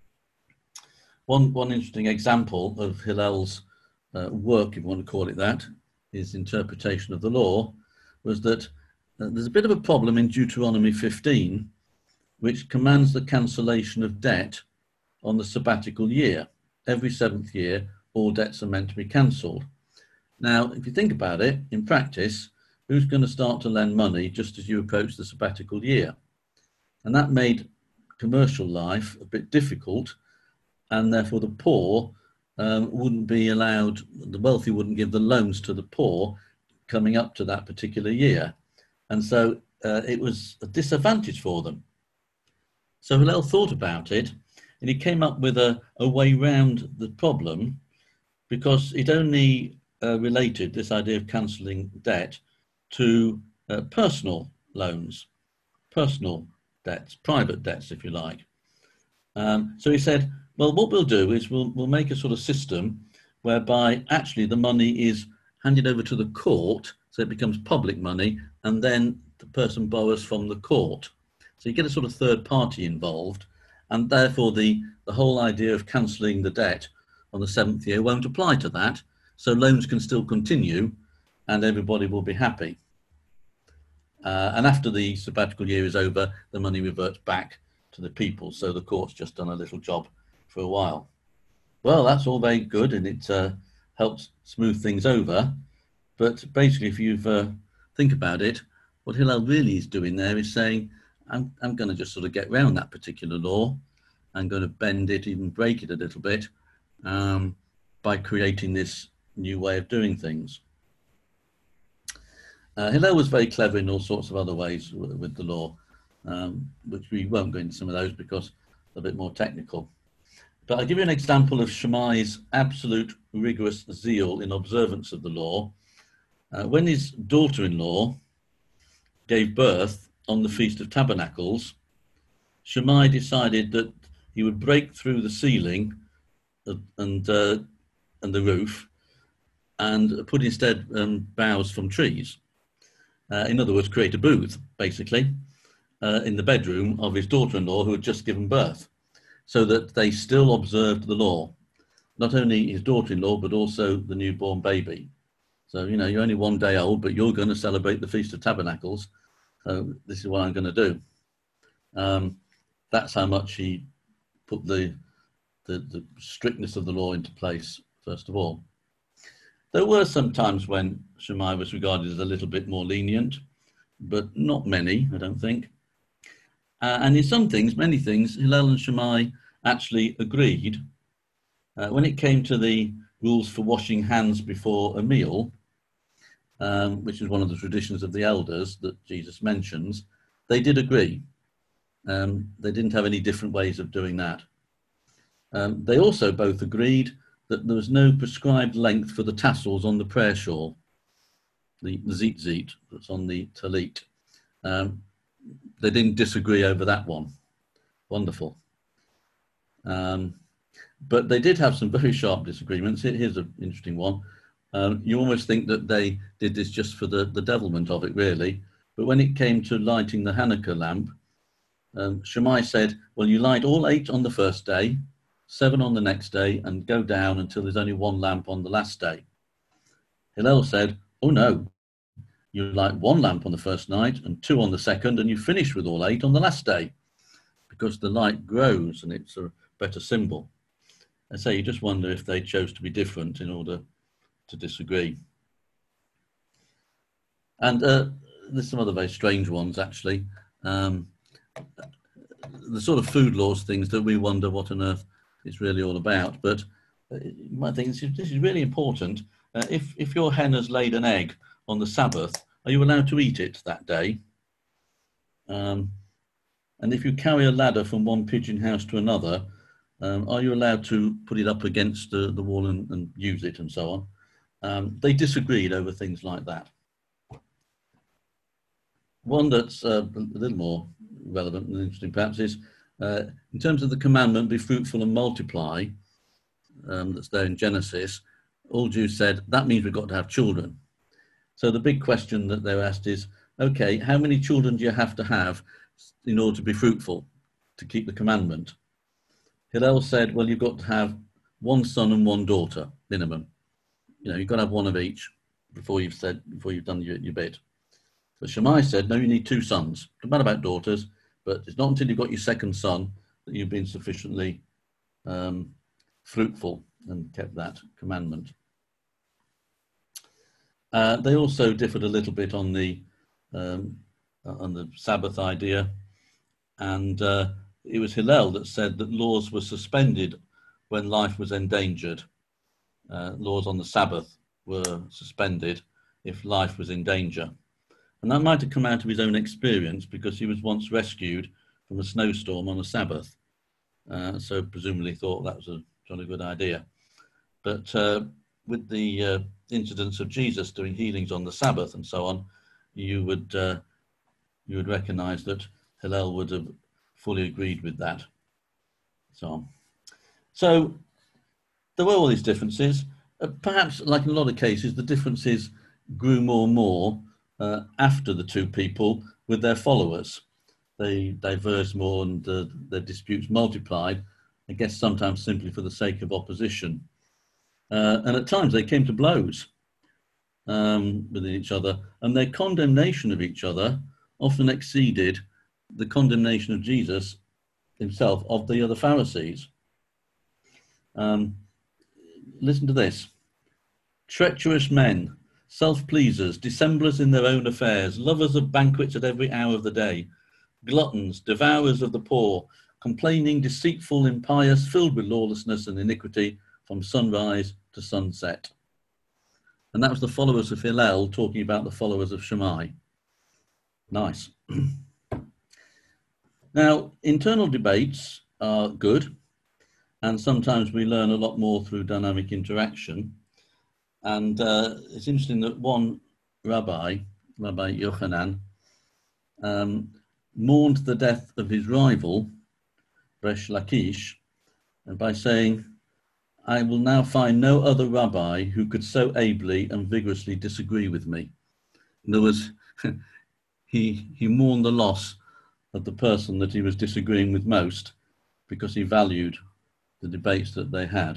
One interesting example of Hillel's work, if you want to call it that, his interpretation of the law, was that there's a bit of a problem in Deuteronomy 15, which commands the cancellation of debt on the sabbatical year. Every 7th year, all debts are meant to be cancelled. Now, if you think about it, in practice, who's going to start to lend money just as you approach the sabbatical year? And that made commercial life a bit difficult, and therefore the poor wouldn't be allowed, the wealthy wouldn't give the loans to the poor coming up to that particular year. And so it was a disadvantage for them. So Hillel thought about it, and he came up with a way round the problem, because it only related this idea of cancelling debt to personal loans, personal debts, private debts, if you like. So he said, well, what we'll do is we'll make a sort of system whereby actually the money is handed over to the court, so it becomes public money, and then the person borrows from the court. So you get a sort of third party involved, and therefore the whole idea of cancelling the debt on the 7th year won't apply to that. So loans can still continue and everybody will be happy. And after the sabbatical year is over, the money reverts back to the people. So the court's just done a little job for a while. Well, that's all very good, and it helps smooth things over. But basically, if you think about it, what Hillel really is doing there is saying, I'm going to just sort of get around that particular law. I'm going to bend it, even break it a little bit, by creating this new way of doing things. Hillel was very clever in all sorts of other ways with the law, which we won't go into some of those because they're a bit more technical. But I'll give you an example of Shammai's absolute rigorous zeal in observance of the law. When his daughter-in-law gave birth on the Feast of Tabernacles, Shammai decided that he would break through the ceiling and the roof and put instead boughs from trees. In other words, create a booth, basically, in the bedroom of his daughter-in-law who had just given birth, so that they still observed the law, not only his daughter-in-law, but also the newborn baby. So, you know, you're only 1 day old, but you're going to celebrate the Feast of Tabernacles. So this is what I'm going to do. That's how much he put the strictness of the law into place, first of all. There were some times when Shammai was regarded as a little bit more lenient, but not many, I don't think. And in some things, many things, Hillel and Shammai actually agreed. When it came to the rules for washing hands before a meal, which is one of the traditions of the elders that Jesus mentions, they did agree. They didn't have any different ways of doing that. They also both agreed that there was no prescribed length for the tassels on the prayer shawl, the tzitzit that's on the talit. They didn't disagree over that one. Wonderful. But they did have some very sharp disagreements. Here's an interesting one. You almost think that they did this just for the devilment of it, really. But when it came to lighting the Hanukkah lamp, Shammai said, well, you light all 8 on the first day, 7 on the next day, and go down until there's only 1 lamp on the last day. Hillel said, oh no, you light one lamp on the first night and 2 on the second, and you finish with all 8 on the last day, because the light grows and it's a better symbol. I say, you just wonder if they chose to be different in order to disagree. And there's some other very strange ones, actually. The sort of food laws things that we wonder what on earth it's really all about. But you might think this is really important. If your hen has laid an egg on the Sabbath, are you allowed to eat it that day? And if you carry a ladder from one pigeon house to another, are you allowed to put it up against the wall and use it and so on? They disagreed over things like that. One that's a little more relevant and interesting perhaps is, in terms of the commandment, be fruitful and multiply, that's there in Genesis, all Jews said, that means we've got to have children. So the big question that they were asked is, okay, how many children do you have to have in order to be fruitful, to keep the commandment? Hillel said, well, you've got to have 1 son and 1 daughter, minimum. You know, you've got to have 1 of each before you've done your bit. But Shammai said, no, you need 2 sons. Don't matter about daughters, but it's not until you've got your 2nd son that you've been sufficiently fruitful and kept that commandment. They also differed a little bit on the Sabbath idea, and it was Hillel that said that laws were suspended when life was endangered. Laws on the Sabbath were suspended if life was in danger. And that might have come out of his own experience, because he was once rescued from a snowstorm on a Sabbath. So presumably thought that was a jolly good idea. But with the incidents of Jesus doing healings on the Sabbath and so on, you would recognise that Hillel would have fully agreed with that. So there were all these differences. Perhaps, like in a lot of cases, the differences grew more and more after the 2 people with their followers. They diverged more and their disputes multiplied, I guess sometimes simply for the sake of opposition. And at times they came to blows within each other, and their condemnation of each other often exceeded the condemnation of Jesus himself of the other Pharisees. Listen to this. Treacherous men, self-pleasers, dissemblers in their own affairs, lovers of banquets at every hour of the day, gluttons, devourers of the poor, complaining, deceitful, impious, filled with lawlessness and iniquity from sunrise to sunset. And that was the followers of Hillel talking about the followers of Shammai. Nice. Now, internal debates are good, and sometimes we learn a lot more through dynamic interaction. And it's interesting that one Rabbi Yochanan, mourned the death of his rival, Resh Lakish, by saying, I will now find no other rabbi who could so ably and vigorously disagree with me. In other words, he mourned the loss of the person that he was disagreeing with most, because he valued the debates that they had.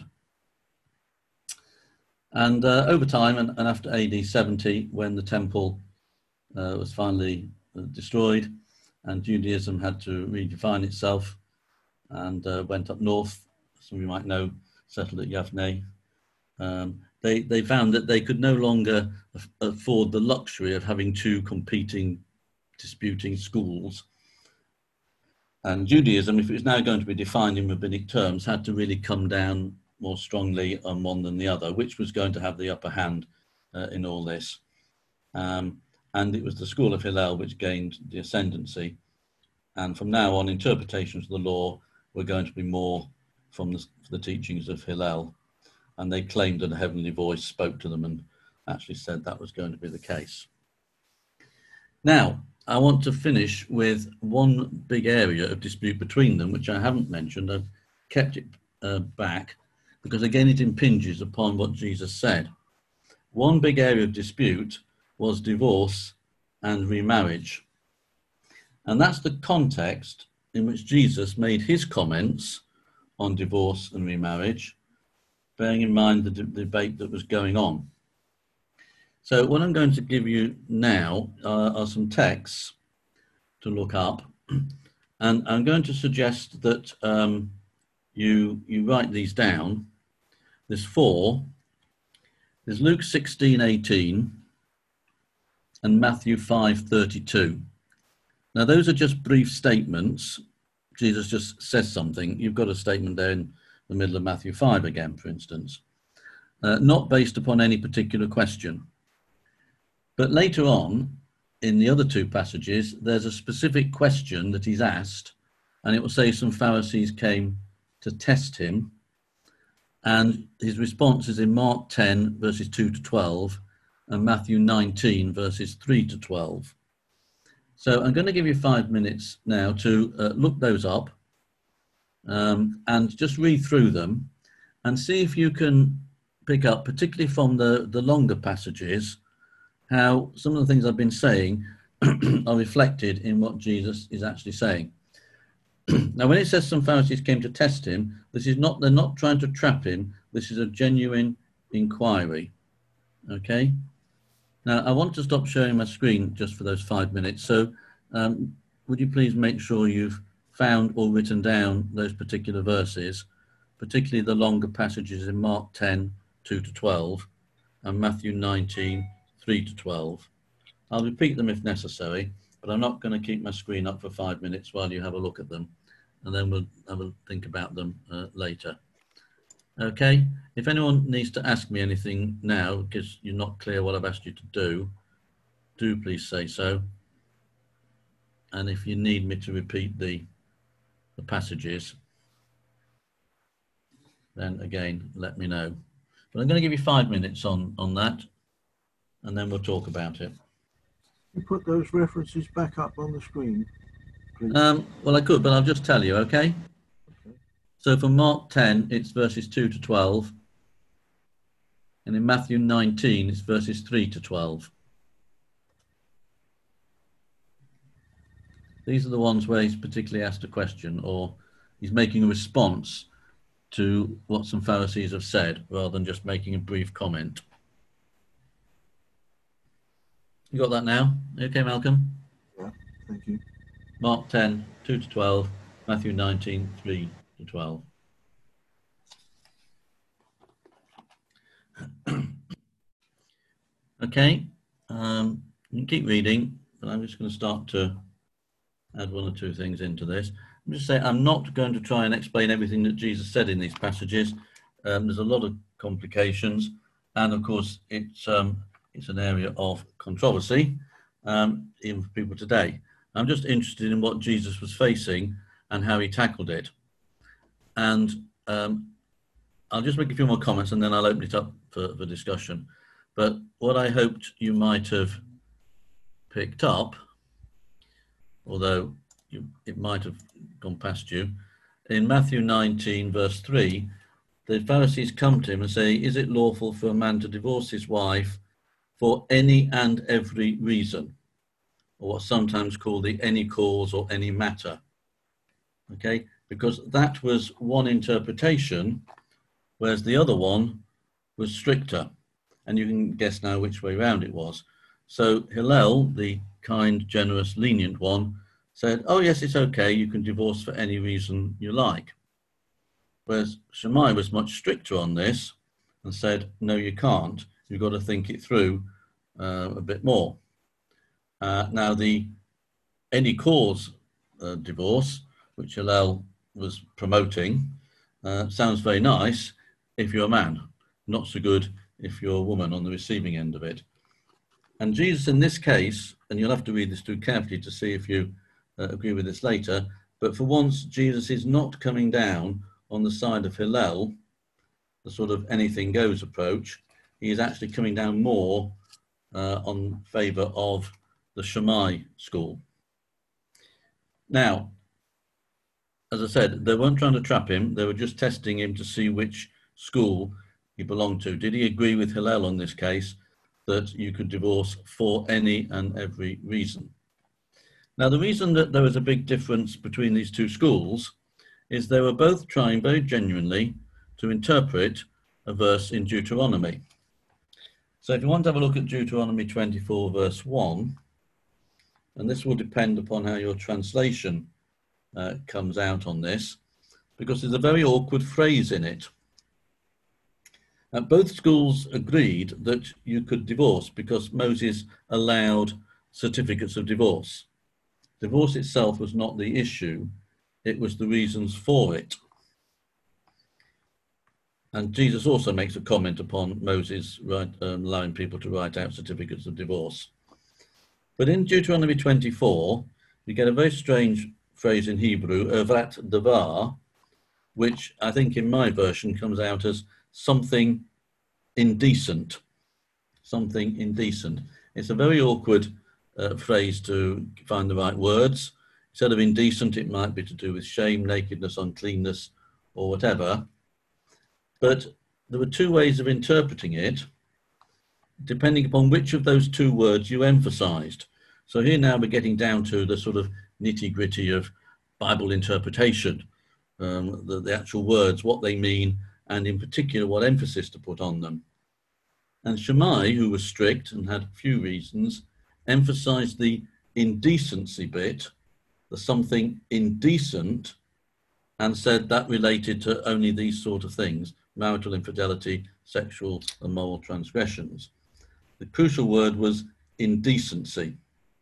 And over time, and after AD 70, when the temple was finally destroyed and Judaism had to redefine itself and went up north, some of you might know, settled at Yavne, they found that they could no longer afford the luxury of having 2 competing, disputing schools. And Judaism, if it was now going to be defined in rabbinic terms, had to really come down more strongly on one than the other, which was going to have the upper hand in all this. And it was the school of Hillel which gained the ascendancy. And from now on, interpretations of the law were going to be more from the teachings of Hillel. And they claimed that a heavenly voice spoke to them and actually said that was going to be the case. Now, I want to finish with one big area of dispute between them, which I haven't mentioned. I've kept it back because, again, it impinges upon what Jesus said. One big area of dispute was divorce and remarriage. And that's the context in which Jesus made his comments on divorce and remarriage, bearing in mind the debate that was going on. So what I'm going to give you now are some texts to look up, and I'm going to suggest that you write these down. There's 4. There's Luke 16:18 and Matthew 5:32. Now those are just brief statements. Jesus just says something. You've got a statement there in the middle of Matthew 5 again, for instance, not based upon any particular question. But later on, in the other 2 passages, there's a specific question that he's asked, and it will say some Pharisees came to test him, and his response is in Mark 10, verses 2 to 12, and Matthew 19, verses 3 to 12. So I'm going to give you 5 minutes now to look those up and just read through them and see if you can pick up, particularly from the longer passages, how some of the things I've been saying are reflected in what Jesus is actually saying. Now, when it says some Pharisees came to test him, they're not trying to trap him. This is a genuine inquiry. Okay? Now, I want to stop sharing my screen just for those 5 minutes. So would you please make sure you've found or written down those particular verses, particularly the longer passages in Mark 10, 2 to 12, and Matthew 19, 3 to 12. I'll repeat them if necessary, but I'm not going to keep my screen up for 5 minutes while you have a look at them, and then we'll have a think about them later. Okay, if anyone needs to ask me anything now because you're not clear what I've asked you to do please say so. And if you need me to repeat the passages, then again, let me know. But I'm going to give you 5 minutes on that, and then we'll talk about it. You put those references back up on the screen, please. Well, I could, but I'll just tell you, okay? So for Mark 10, it's verses 2 to 12. And in Matthew 19, it's verses 3 to 12. These are the ones where he's particularly asked a question, or he's making a response to what some Pharisees have said, rather than just making a brief comment. You got that now? Okay, Malcolm? Yeah, thank you. Mark 10, 2 to 12, Matthew 19, 3 to 12. Okay, you can keep reading, but I'm just going to start to add 1 or 2 things into this. I'm just saying I'm not going to try and explain everything that Jesus said in these passages. There's a lot of complications, and of course it's an area of controversy, even for people today. I'm just interested in what Jesus was facing and how he tackled it. And I'll just make a few more comments and then I'll open it up for discussion. But what I hoped you might have picked up, although it might have gone past you, in Matthew 19, verse 3, the Pharisees come to him and say, is it lawful for a man to divorce his wife for any and every reason, or what's sometimes called the any cause or any matter? Okay, because that was one interpretation, whereas the other one was stricter. And you can guess now which way round it was. So Hillel, the kind, generous, lenient one, said, oh yes, it's okay, you can divorce for any reason you like. Whereas Shammai was much stricter on this and said, no, you can't. You've got to think it through a bit more. Now, the any cause divorce, which Hillel was promoting, sounds very nice if you're a man, not so good if you're a woman on the receiving end of it. And Jesus in this case, and you'll have to read this through carefully to see if you agree with this later, but for once, Jesus is not coming down on the side of Hillel, the sort of anything goes approach. He is actually coming down more on favour of the Shammai school. Now, as I said, they weren't trying to trap him. They were just testing him to see which school he belonged to. Did he agree with Hillel on this case that you could divorce for any and every reason? Now, the reason that there was a big difference between these two schools is they were both trying very genuinely to interpret a verse in Deuteronomy. So if you want to have a look at Deuteronomy 24, verse 1, and this will depend upon how your translation comes out on this, because there's a very awkward phrase in it. Both schools agreed that you could divorce because Moses allowed certificates of divorce. Divorce itself was not the issue, it was the reasons for it. And Jesus also makes a comment upon Moses allowing people to write out certificates of divorce. But in Deuteronomy 24, you get a very strange phrase in Hebrew, Ervat Davar, which I think in my version comes out as something indecent. Something indecent. It's a very awkward phrase to find the right words. Instead of indecent, it might be to do with shame, nakedness, uncleanness, or whatever. But there were two ways of interpreting it, depending upon which of those two words you emphasized. So here now we're getting down to the sort of nitty-gritty of Bible interpretation, the actual words, what they mean, and in particular what emphasis to put on them. And Shammai, who was strict and had few reasons, emphasized the indecency bit, the something indecent, and said that related to only these sort of things: marital infidelity, sexual and moral transgressions. The crucial word was indecency,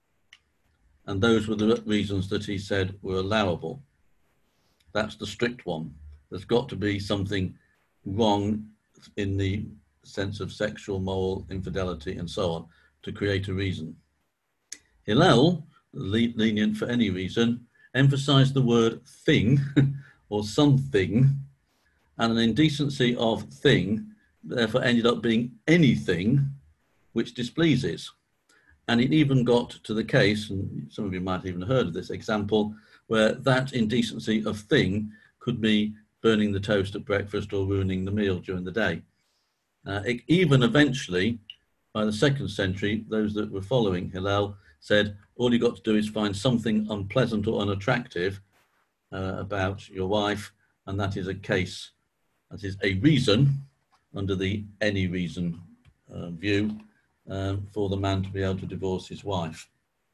and those were the reasons that he said were allowable. That's the strict one. There's got to be something wrong in the sense of sexual, moral infidelity and so on to create a reason. Hillel, lenient for any reason, emphasized the word thing or something, and an indecency of thing therefore ended up being anything which displeases. And it even got to the case, and some of you might have even heard of this example, where that indecency of thing could be burning the toast at breakfast or ruining the meal during the day. Even eventually, by the 2nd century, those that were following Hillel said, all you got to do is find something unpleasant or unattractive about your wife, and that is a case, that is a reason, under the any reason view, for the man to be able to divorce his wife.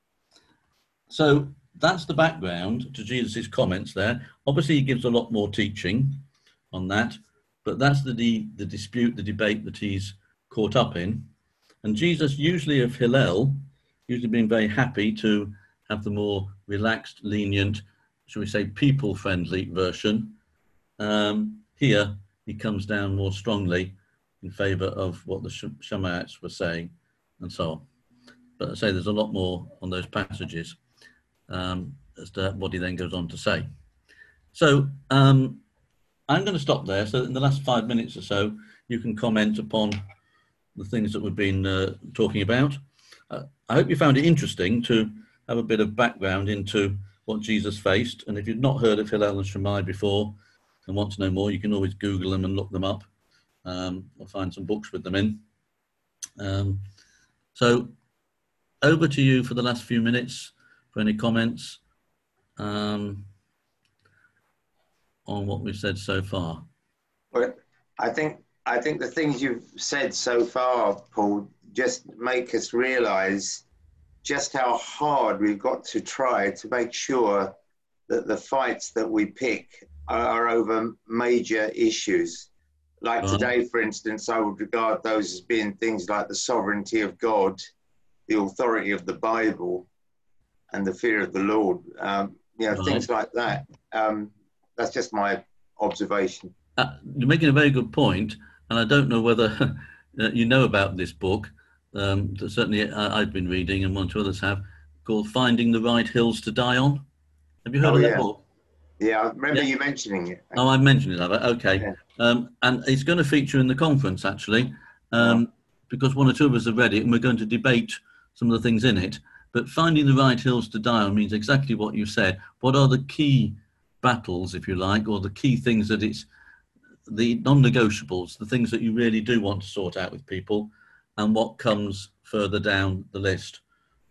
So that's the background to Jesus's comments there. Obviously, he gives a lot more teaching on that, but that's the dispute, the debate that he's caught up in. And Jesus, usually of Hillel, usually been very happy to have the more relaxed, lenient, shall we say, people-friendly version. Here, he comes down more strongly in favour of what the Shammaites were saying, and so on. But I say there's a lot more on those passages as to what he then goes on to say. So I'm going to stop there. So in the last 5 minutes or so, you can comment upon the things that we've been talking about. I hope you found it interesting to have a bit of background into what Jesus faced. And if you've not heard of Hillel and Shammai before and want to know more, you can always Google them and look them up, or find some books with them in. So over to you for the last few minutes for any comments on what we've said so far. Well, I think the things you've said so far, Paul, just make us realise just how hard we've got to try to make sure that the fights that we pick are over major issues. Like today, for instance, I would regard those as being things like the sovereignty of God, the authority of the Bible, and the fear of the Lord. Things like that. That's just my observation. You're making a very good point, and I don't know whether you know about this book that certainly I've been reading and one or two others have, called Finding the Right Hills to Die On. Have you heard of that book? Yeah, I remember you mentioning it. Oh, I mentioned it, have I? Okay. Yeah. And it's going to feature in the conference, actually, because one or two of us have read it, and we're going to debate some of the things in it. But Finding the Right Hills to Die On means exactly what you said. What are the key battles, if you like, or the key things that it's the non-negotiables, the things that you really do want to sort out with people, and what comes further down the list.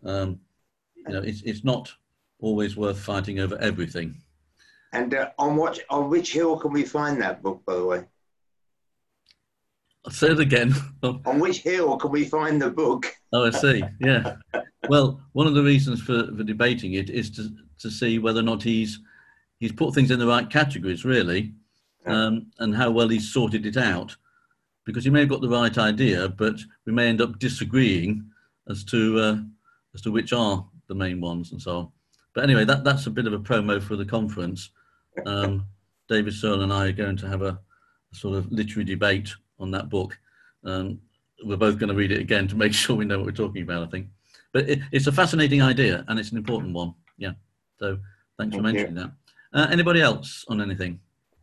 It's not always worth fighting over everything. And on which hill can we find that book, by the way? I'll say it again. On which hill can we find the book? Oh, I see. Yeah. Well, one of the reasons for debating it is to see whether or not he's put things in the right categories, really, and how well he's sorted it out. Because he may have got the right idea, but we may end up disagreeing as to which are the main ones and so on. But anyway, that's a bit of a promo for the conference. David Searle and I are going to have a sort of literary debate on that book. We're both going to read it again to make sure we know what we're talking about, I think. But it's a fascinating idea, and it's an important one. Yeah. So thanks for mentioning that. Anybody else on anything?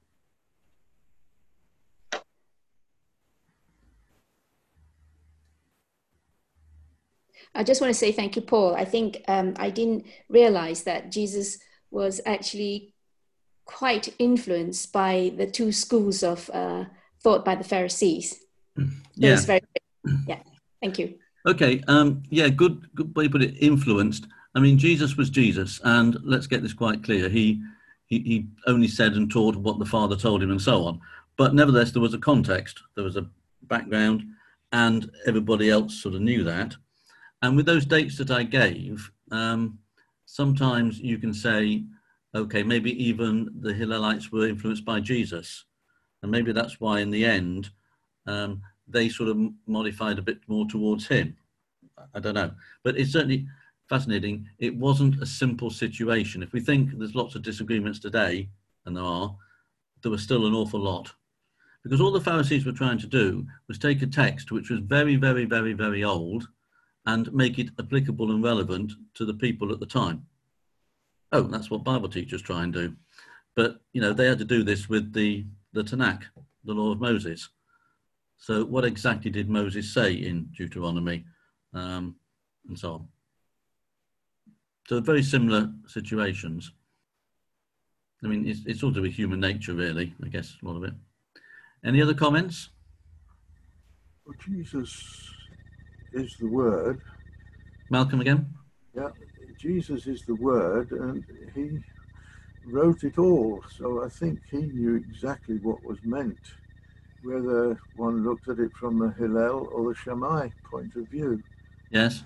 I just want to say thank you, Paul. I think I didn't realize that Jesus was actually quite influenced by the two schools of thought by the Pharisees. Yeah. Yeah. Thank you. Okay. Yeah. Good way to put it. Influenced. I mean, Jesus was Jesus, and let's get this quite clear. He only said and taught what the Father told him, and so on. But nevertheless, there was a context, there was a background, and everybody else sort of knew that. And with those dates that I gave, sometimes you can say, okay, maybe even the Hillelites were influenced by Jesus. And maybe that's why in the end, they sort of modified a bit more towards him. I don't know. But it's certainly fascinating. It wasn't a simple situation. If we think there's lots of disagreements today, and there was still an awful lot. Because all the Pharisees were trying to do was take a text which was very, very, very, very old and make it applicable and relevant to the people at the time. Oh, that's what Bible teachers try and do. But, you know, they had to do this with the Tanakh, the law of Moses. So what exactly did Moses say in Deuteronomy and so on? So very similar situations. I mean, it's all to do with human nature, really, I guess, a lot of it. Any other comments? Well, Jesus is the Word. Malcolm again? Yeah, Jesus is the Word, and he wrote it all. So I think he knew exactly what was meant, whether one looked at it from the Hillel or the Shammai point of view. Yes.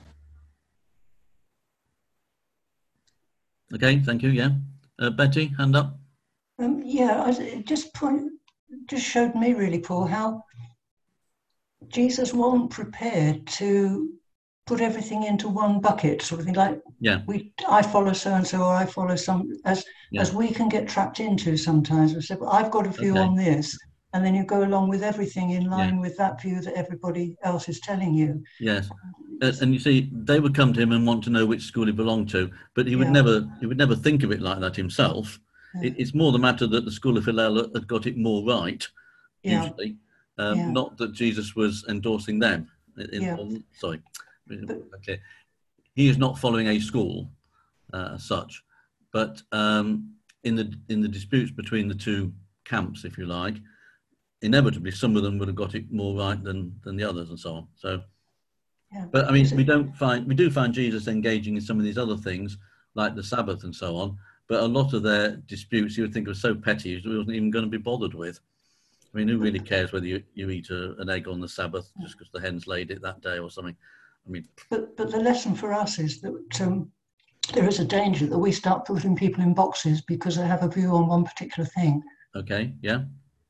Okay, thank you. Yeah. Betty, hand up. Yeah, it just showed me really, Paul, how Jesus wasn't prepared to put everything into one bucket, sort of thing, like I follow so and so, or I follow some, as we can get trapped into sometimes. We say, well, I've got a view on this, and then you go along with everything in line with that view that everybody else is telling you. Yes, and you see, they would come to him and want to know which school he belonged to, but he would never think of it like that himself. Yeah. It's more the matter that the school of Hillel had got it more right, usually, not that Jesus was endorsing them. Sorry. Okay. He is not following a school as such, but in the disputes between the two camps, if you like, inevitably some of them would have got it more right than the others, and so on. So, but I mean, we do find Jesus engaging in some of these other things like the Sabbath and so on. But a lot of their disputes you would think were so petty, he wasn't even going to be bothered with. I mean, who really cares whether you eat an egg on the Sabbath just because the hens laid it that day or something? I mean, but the lesson for us is that there is a danger that we start putting people in boxes because they have a view on one particular thing. Okay, yeah.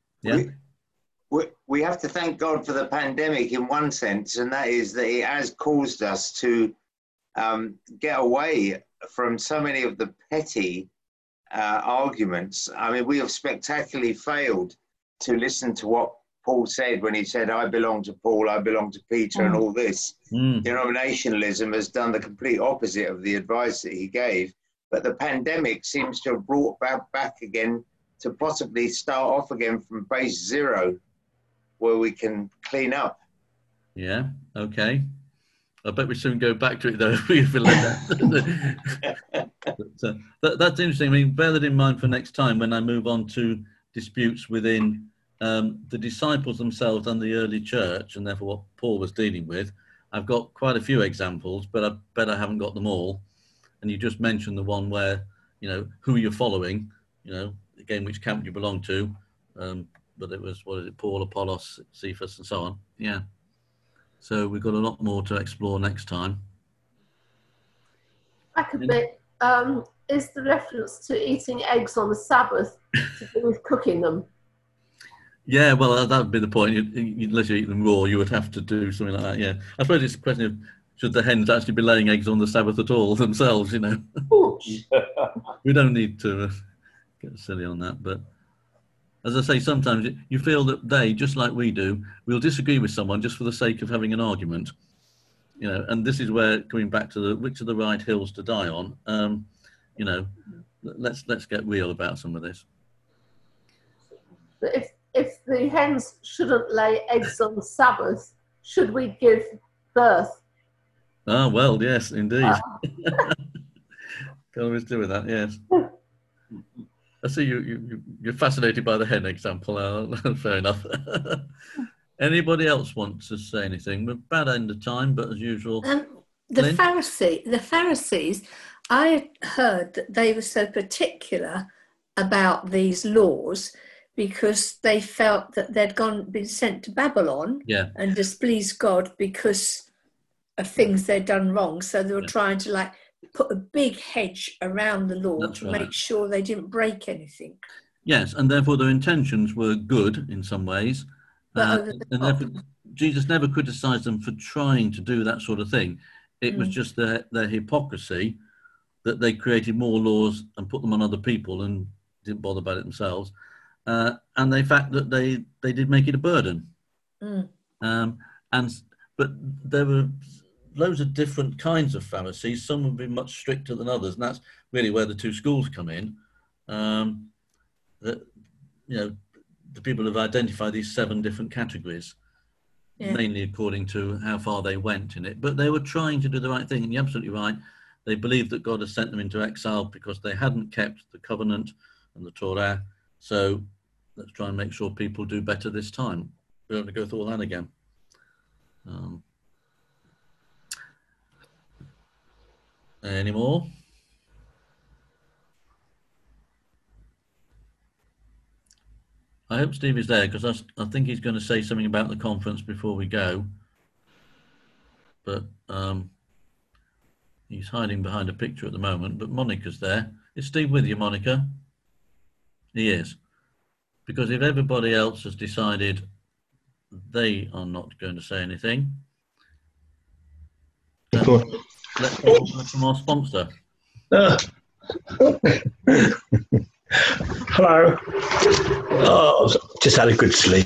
We have to thank God for the pandemic in one sense, and that is that it has caused us to get away from so many of the petty arguments. I mean, we have spectacularly failed to listen to what Paul said when he said, I belong to Paul, I belong to Peter, and all this. Denominationalism has done the complete opposite of the advice that he gave. But the pandemic seems to have brought back again to possibly start off again from base zero, where we can clean up. Yeah, okay. I bet we soon go back to it, though, if we let that. But, that's interesting. I mean, bear that in mind for next time when I move on to disputes within the disciples themselves and the early church, and therefore what Paul was dealing with. I've got quite a few examples, but I bet I haven't got them all. And you just mentioned the one where, you know, who you're following, you know, again, which camp you belong to, but it was, what is it, Paul, Apollos, Cephas, and so on. Yeah. So we've got a lot more to explore next time. Back a bit, is the reference to eating eggs on the Sabbath to do with cooking them? Yeah, well, that would be the point. Unless you eat them raw, you would have to do something like that, yeah. I suppose it's a question of, should the hens actually be laying eggs on the Sabbath at all themselves, you know? We don't need to get silly on that, but as I say, sometimes you feel that they, just like we do, will disagree with someone just for the sake of having an argument, you know. And this is where, coming back to which are the right hills to die on, you know, let's get real about some of this. If the hens shouldn't lay eggs on the Sabbath, should we give birth? Ah, well, yes, indeed. Can always do with that, yes. I see you're fascinated by the hen example. Fair enough. Anybody else want to say anything? We're bad end of time, but as usual. The Pharisees, I heard that they were so particular about these laws because they felt that they'd been sent to Babylon and displeased God because of things they'd done wrong. So they were trying to like put a big hedge around the law to make sure they didn't break anything. Yes, and therefore their intentions were good in some ways. And therefore, Jesus never criticised them for trying to do that sort of thing. It was just their hypocrisy that they created more laws and put them on other people and didn't bother about it themselves. And the fact that they did make it a burden. But there were loads of different kinds of Pharisees. Some would be much stricter than others, and that's really where the two schools come in. That, you know, the people have identified these 7 different categories, mainly according to how far they went in it. But they were trying to do the right thing, and you're absolutely right. They believed that God had sent them into exile because they hadn't kept the covenant and the Torah. So let's try and make sure people do better this time. We don't have to go through all that again. Any more? I hope Steve is there, because I think he's going to say something about the conference before we go. But he's hiding behind a picture at the moment, but Monica's there. Is Steve with you, Monica? He is. Because if everybody else has decided they are not going to say anything, let's go from our sponsor. Hello. Oh, just had a good sleep.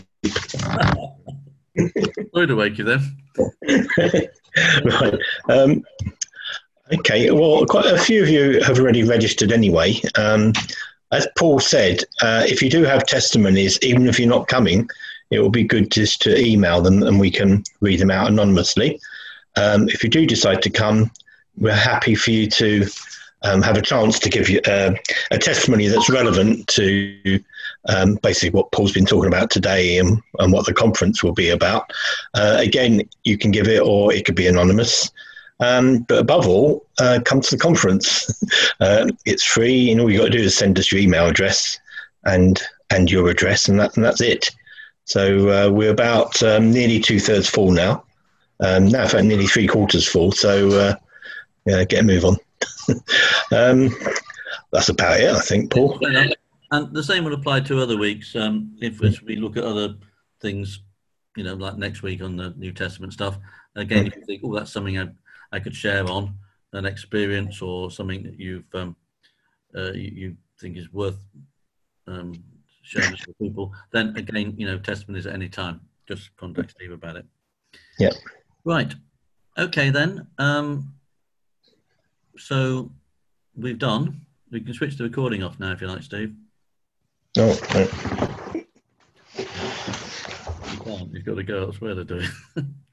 Sorry to wake you then. Right. Okay. Well, quite a few of you have already registered anyway. As Paul said, if you do have testimonies, even if you're not coming, it will be good just to email them and we can read them out anonymously. If you do decide to come, we're happy for you to have a chance to give you a testimony that's relevant to basically what Paul's been talking about today and what the conference will be about. Again, you can give it or it could be anonymous. But above all, come to the conference. It's free, and all you got to do is send us your email address and your address, and that's it. So we're about nearly 2/3 full now. Now, in fact, nearly 3/4 full. So get a move on. That's about it, I think, Paul. And the same would apply to other weeks. If we look at other things, you know, like next week on the New Testament stuff, again, if you think, oh, that's something I could share on, an experience or something that you think is worth sharing with people, then again, you know, testimonies at any time. Just contact Steve about it. Yeah. Right. Okay, then. So we've done. We can switch the recording off now if you like, Steve. No. You can't. You've got to go elsewhere to do it.